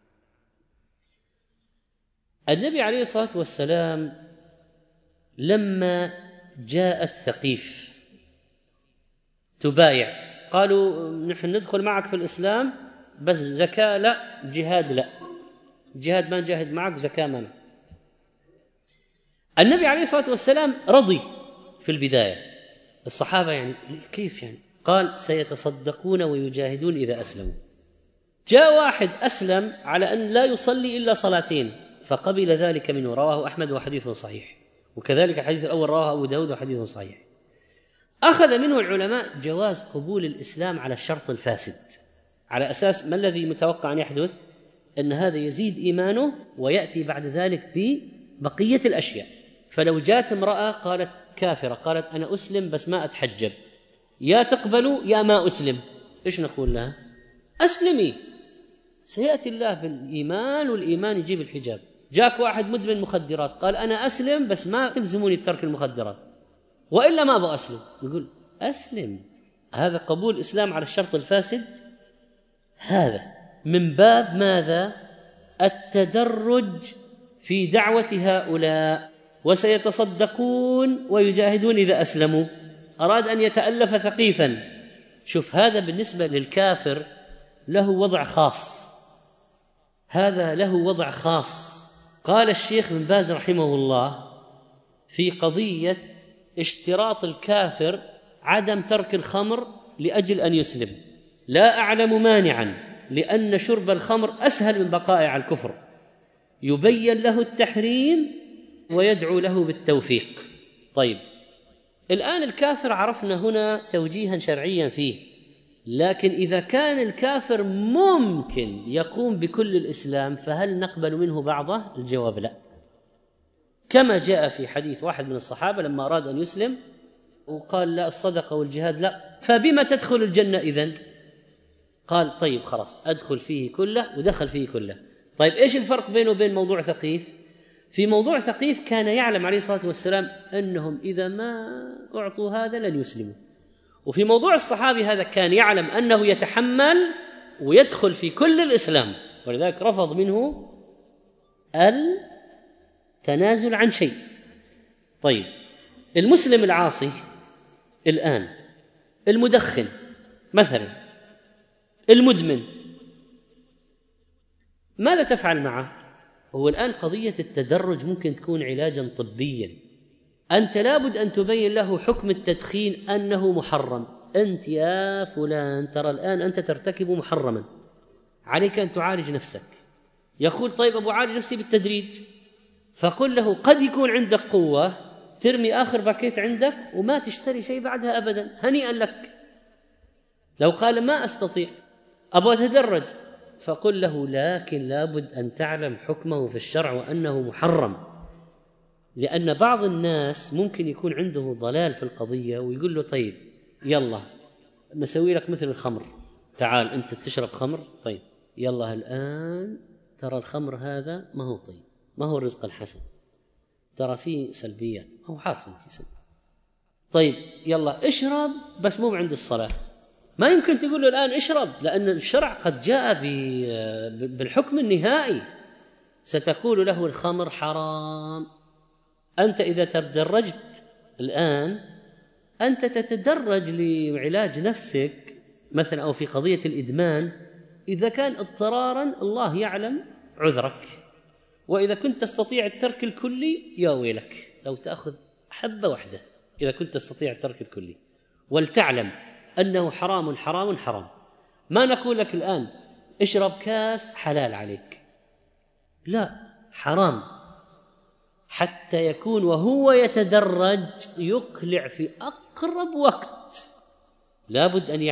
النبي عليه الصلاة والسلام لما جاءت ثقيف تبايع، قالوا نحن ندخل معك في الإسلام بس زكاة لا، جهاد لا، جهاد ما نجاهد معك، زكاة ما نعطي. النبي عليه الصلاة والسلام رضي في البداية، الصحابة يعني كيف يعني؟ قال سيتصدقون ويجاهدون إذا أسلموا. جاء واحد أسلم على أن لا يصلي إلا 2 فقبل ذلك منه، رواه أحمد وحديث صحيح، وكذلك الحديث الأول رواه أبو داود وحديث صحيح. أخذ منه العلماء جواز قبول الإسلام على الشرط الفاسد، على أساس ما الذي متوقع أن يحدث؟ أن هذا يزيد إيمانه ويأتي بعد ذلك ببقية الأشياء. فلو جاءت امرأة قالت كافرة، قالت أنا أسلم بس ما أتحجب، يا تقبلوا يا ما أسلم، إيش نقول لها؟ أسلمي، سيأتي الله بالإيمان والإيمان يجيب الحجاب. جاك واحد مدمن مخدرات قال أنا أسلم بس ما تلزموني بترك المخدرات، وإلا ما أبغى أسلم، يقول أسلم. هذا قبول الإسلام على الشرط الفاسد، هذا من باب ماذا؟ التدرج في دعوة هؤلاء. وسيتصدقون ويجاهدون إذا أسلموا، أراد أن يتألف ثقيفا. شوف هذا بالنسبة للكافر له وضع خاص، هذا له وضع خاص. قال الشيخ بن باز رحمه الله في قضية اشتراط الكافر عدم ترك الخمر لأجل أن يسلم، لا أعلم مانعا، لأن شرب الخمر أسهل من بقاء على الكفر، يبين له التحريم ويدعو له بالتوفيق. طيب الآن الكافر عرفنا هنا توجيها شرعيا فيه، لكن إذا كان الكافر ممكن يقوم بكل الإسلام فهل نقبل منه بعضه؟ الجواب لا، كما جاء في حديث واحد من الصحابة لما أراد أن يسلم وقال لا الصدقة والجهاد لا، فبما تدخل الجنة إذن؟ قال طيب خلاص أدخل فيه كله، ودخل فيه كله. طيب إيش الفرق بينه وبين موضوع ثقيف؟ في موضوع ثقيف كان يعلم عليه الصلاة والسلام أنهم إذا ما أعطوا هذا لن يسلموا، وفي موضوع الصحابي هذا كان يعلم أنه يتحمل ويدخل في كل الإسلام، ولذلك رفض منه التنازل عن شيء. طيب المسلم العاصي الآن، المدخن مثلا، المدمن، ماذا تفعل معه؟ هو الآن قضية التدرج ممكن تكون علاجا طبيا. أنت لابد أن تبين له حكم التدخين أنه محرم. أنت يا فلان ترى الآن أنت ترتكب محرما، عليك أن تعالج نفسك. يقول طيب أبو عالج نفسي بالتدريج، فقل له قد يكون عندك قوة ترمي آخر باكيت عندك وما تشتري شيء بعدها أبدا، هنيئا لك. لو قال ما أستطيع أبغى أتدرج، فقل له لكن لابد أن تعلم حكمه في الشرع وأنه محرم. لأن بعض الناس ممكن يكون عنده ضلال في القضية ويقول له طيب يلا نسوي لك مثل الخمر، تعال أنت تشرب خمر، طيب يلا الآن ترى الخمر هذا ما هو طيب، ما هو الرزق الحسن، ترى فيه سلبيات، هو عارف أنه فيه سلبيات، طيب يلا اشرب بس مو عند الصلاة. ما يمكن تقول له الآن اشرب، لأن الشرع قد جاء بالحكم النهائي. ستقول له الخمر حرام. أنت إذا تدرجت الآن أنت تتدرج لعلاج نفسك مثلا، أو في قضية الإدمان إذا كان اضطرارا الله يعلم عذرك، وإذا كنت تستطيع الترك الكلي يا ويلك لو تأخذ حبة واحدة إذا كنت تستطيع الترك الكلي. ولتعلم أنه حرام حرام حرام. ما نقول لك الآن اشرب كاس حلال عليك، لا، حرام، حتى يكون وهو يتدرج يقلع في أقرب وقت. لابد أن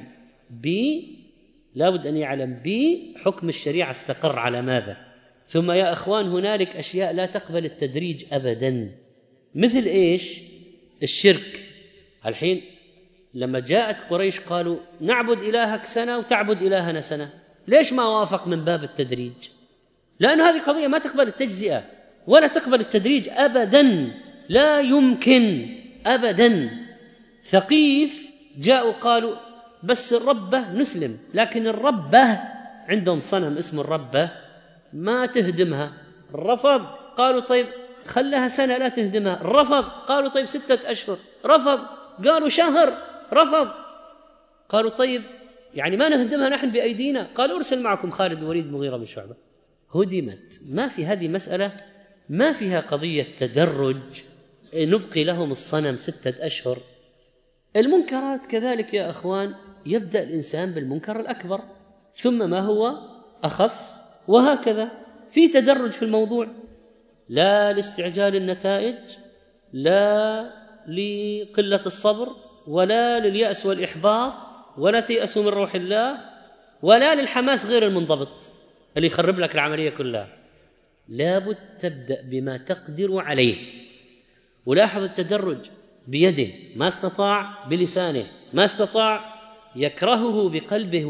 يعلم حكم الشريعة استقر على ماذا. ثم يا أخوان هنالك أشياء لا تقبل التدريج أبدا، مثل إيش؟ الشرك. الحين لما جاءت قريش قالوا نعبد إلهك سنة وتعبد إلهنا سنة، ليش ما وافق من باب التدريج؟ لأن هذه قضية ما تقبل التجزئة ولا تقبل التدريج أبدا، لا يمكن أبدا. ثقيف جاءوا قالوا بس الربة نسلم، لكن الربة عندهم صنم اسمه الربة ما تهدمها، رفض. قالوا طيب خلها سنة لا تهدمها، رفض. قالوا طيب 6 أشهر، رفض. قالوا شهر، رفض. قالوا طيب يعني ما نهدمها نحن بأيدينا، قالوا أرسل معكم خالد بن وليد مغيرة بن شعبة، هدمت. ما في هذه مسألة، ما فيها قضية تدرج نبقي لهم الصنم 6 أشهر. المنكرات كذلك يا أخوان، يبدأ الإنسان بالمنكر الأكبر ثم ما هو أخف، وهكذا في تدرج في الموضوع، لا لاستعجال النتائج، لا لقلة الصبر، ولا لليأس والإحباط، ولا تيأسوا من روح الله، ولا للحماس غير المنضبط اللي يخرب لك العملية كلها. لابد تبدأ بما تقدر عليه. ولاحظ التدرج بيده، ما استطاع بلسانه، ما استطاع يكرهه بقلبه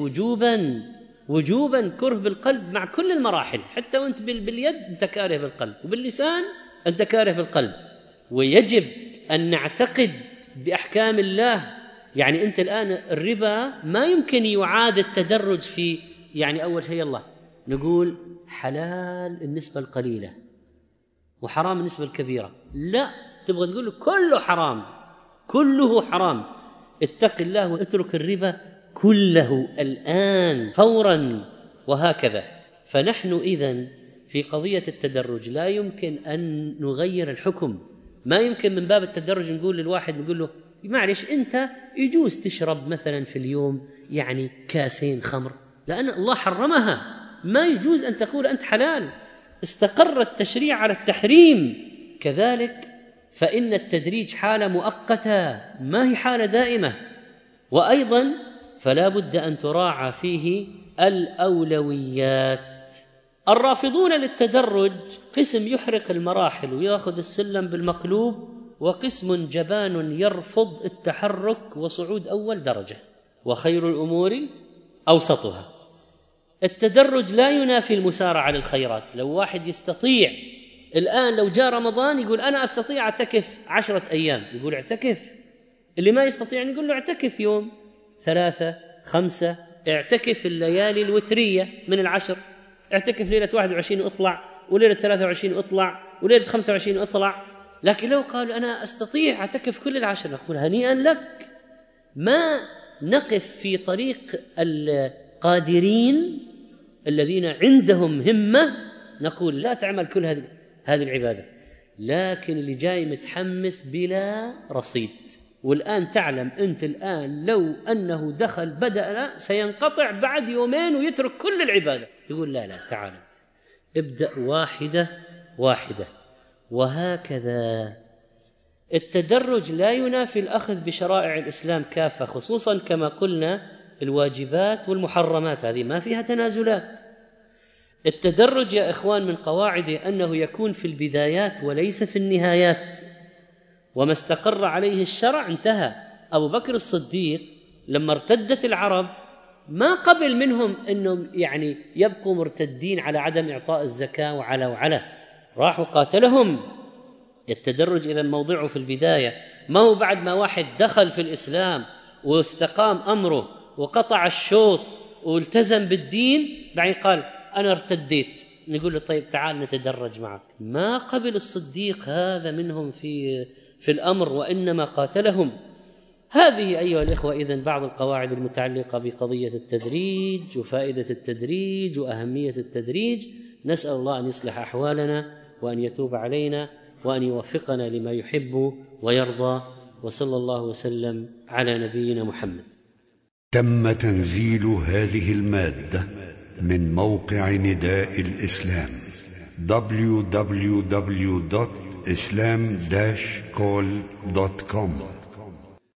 وجوبا كره بالقلب مع كل المراحل، حتى وانت باليد انت كاره بالقلب، وباللسان انت كاره بالقلب. ويجب أن نعتقد بأحكام الله. يعني أنت الآن الربا ما يمكن يعاد التدرج في، يعني أول شيء الله نقول حلال النسبة القليلة وحرام النسبة الكبيرة، لا، تبغى تقول كله حرام، كله حرام. اتق الله واترك الربا كله الآن فورا، وهكذا. فنحن إذن في قضية التدرج لا يمكن أن نغير الحكم. ما يمكن من باب التدرج نقول للواحد نقول له معلش أنت يجوز تشرب مثلا في اليوم يعني 2 كاسين خمر، لأن الله حرمها، ما يجوز أن تقول أنت حلال، استقر التشريع على التحريم. كذلك فإن التدريج حالة مؤقتة ما هي حالة دائمة. وأيضا فلا بد أن تراعى فيه الأولويات. الرافضون للتدرج قسم يحرق المراحل ويأخذ السلم بالمقلوب، وقسم جبان يرفض التحرك وصعود أول درجة، وخير الأمور أوسطها. التدرج لا ينافي المسارعة للخيرات. لو واحد يستطيع الآن لو جاء رمضان يقول أنا أستطيع أعتكف 10 أيام، يقول اعتكف. اللي ما يستطيع نقول له اعتكف يوم 3 5، اعتكف الليالي الوترية من 10، اعتكف ليلة 21 واطلع، وليلة 23 واطلع، وليلة 25 واطلع. لكن لو قال أنا أستطيع أعتكف كل 10، نقول هنيئا لك. ما نقف في طريق القادرين الذين عندهم همة، نقول لا تعمل كل هذه العبادة. لكن اللي جاي متحمس بلا رصيد. والآن تعلم أنت الآن لو أنه دخل بدأ سينقطع بعد يومين ويترك كل العبادة، تقول لا تعال ابدأ واحدة واحدة. وهكذا التدرج لا ينافي الأخذ بشرائع الإسلام كافة، خصوصا كما قلنا الواجبات والمحرمات هذه ما فيها تنازلات. التدرج يا إخوان من قواعده أنه يكون في البدايات وليس في النهايات، وما استقر عليه الشرع انتهى. أبو بكر الصديق لما ارتدت العرب ما قبل منهم أنهم يعني يبقوا مرتدين على عدم إعطاء الزكاة وعلى راحوا قاتلهم. التدرج إذا موضعه في البداية، ما هو بعد ما واحد دخل في الإسلام واستقام أمره وقطع الشوط والتزم بالدين بعدين قال أنا ارتديت نقول له طيب تعال نتدرج معك. ما قبل الصديق هذا منهم في الأمر، وإنما قاتلهم. هذه أيها الإخوة إذن بعض القواعد المتعلقة بقضية التدريج وفائدة التدريج وأهمية التدريج. نسأل الله أن يصلح أحوالنا وأن يتوب علينا وأن يوفقنا لما يحب ويرضى، وصلى الله وسلم على نبينا محمد. تم تنزيل هذه المادة من موقع نداء الإسلام www.islam-call.com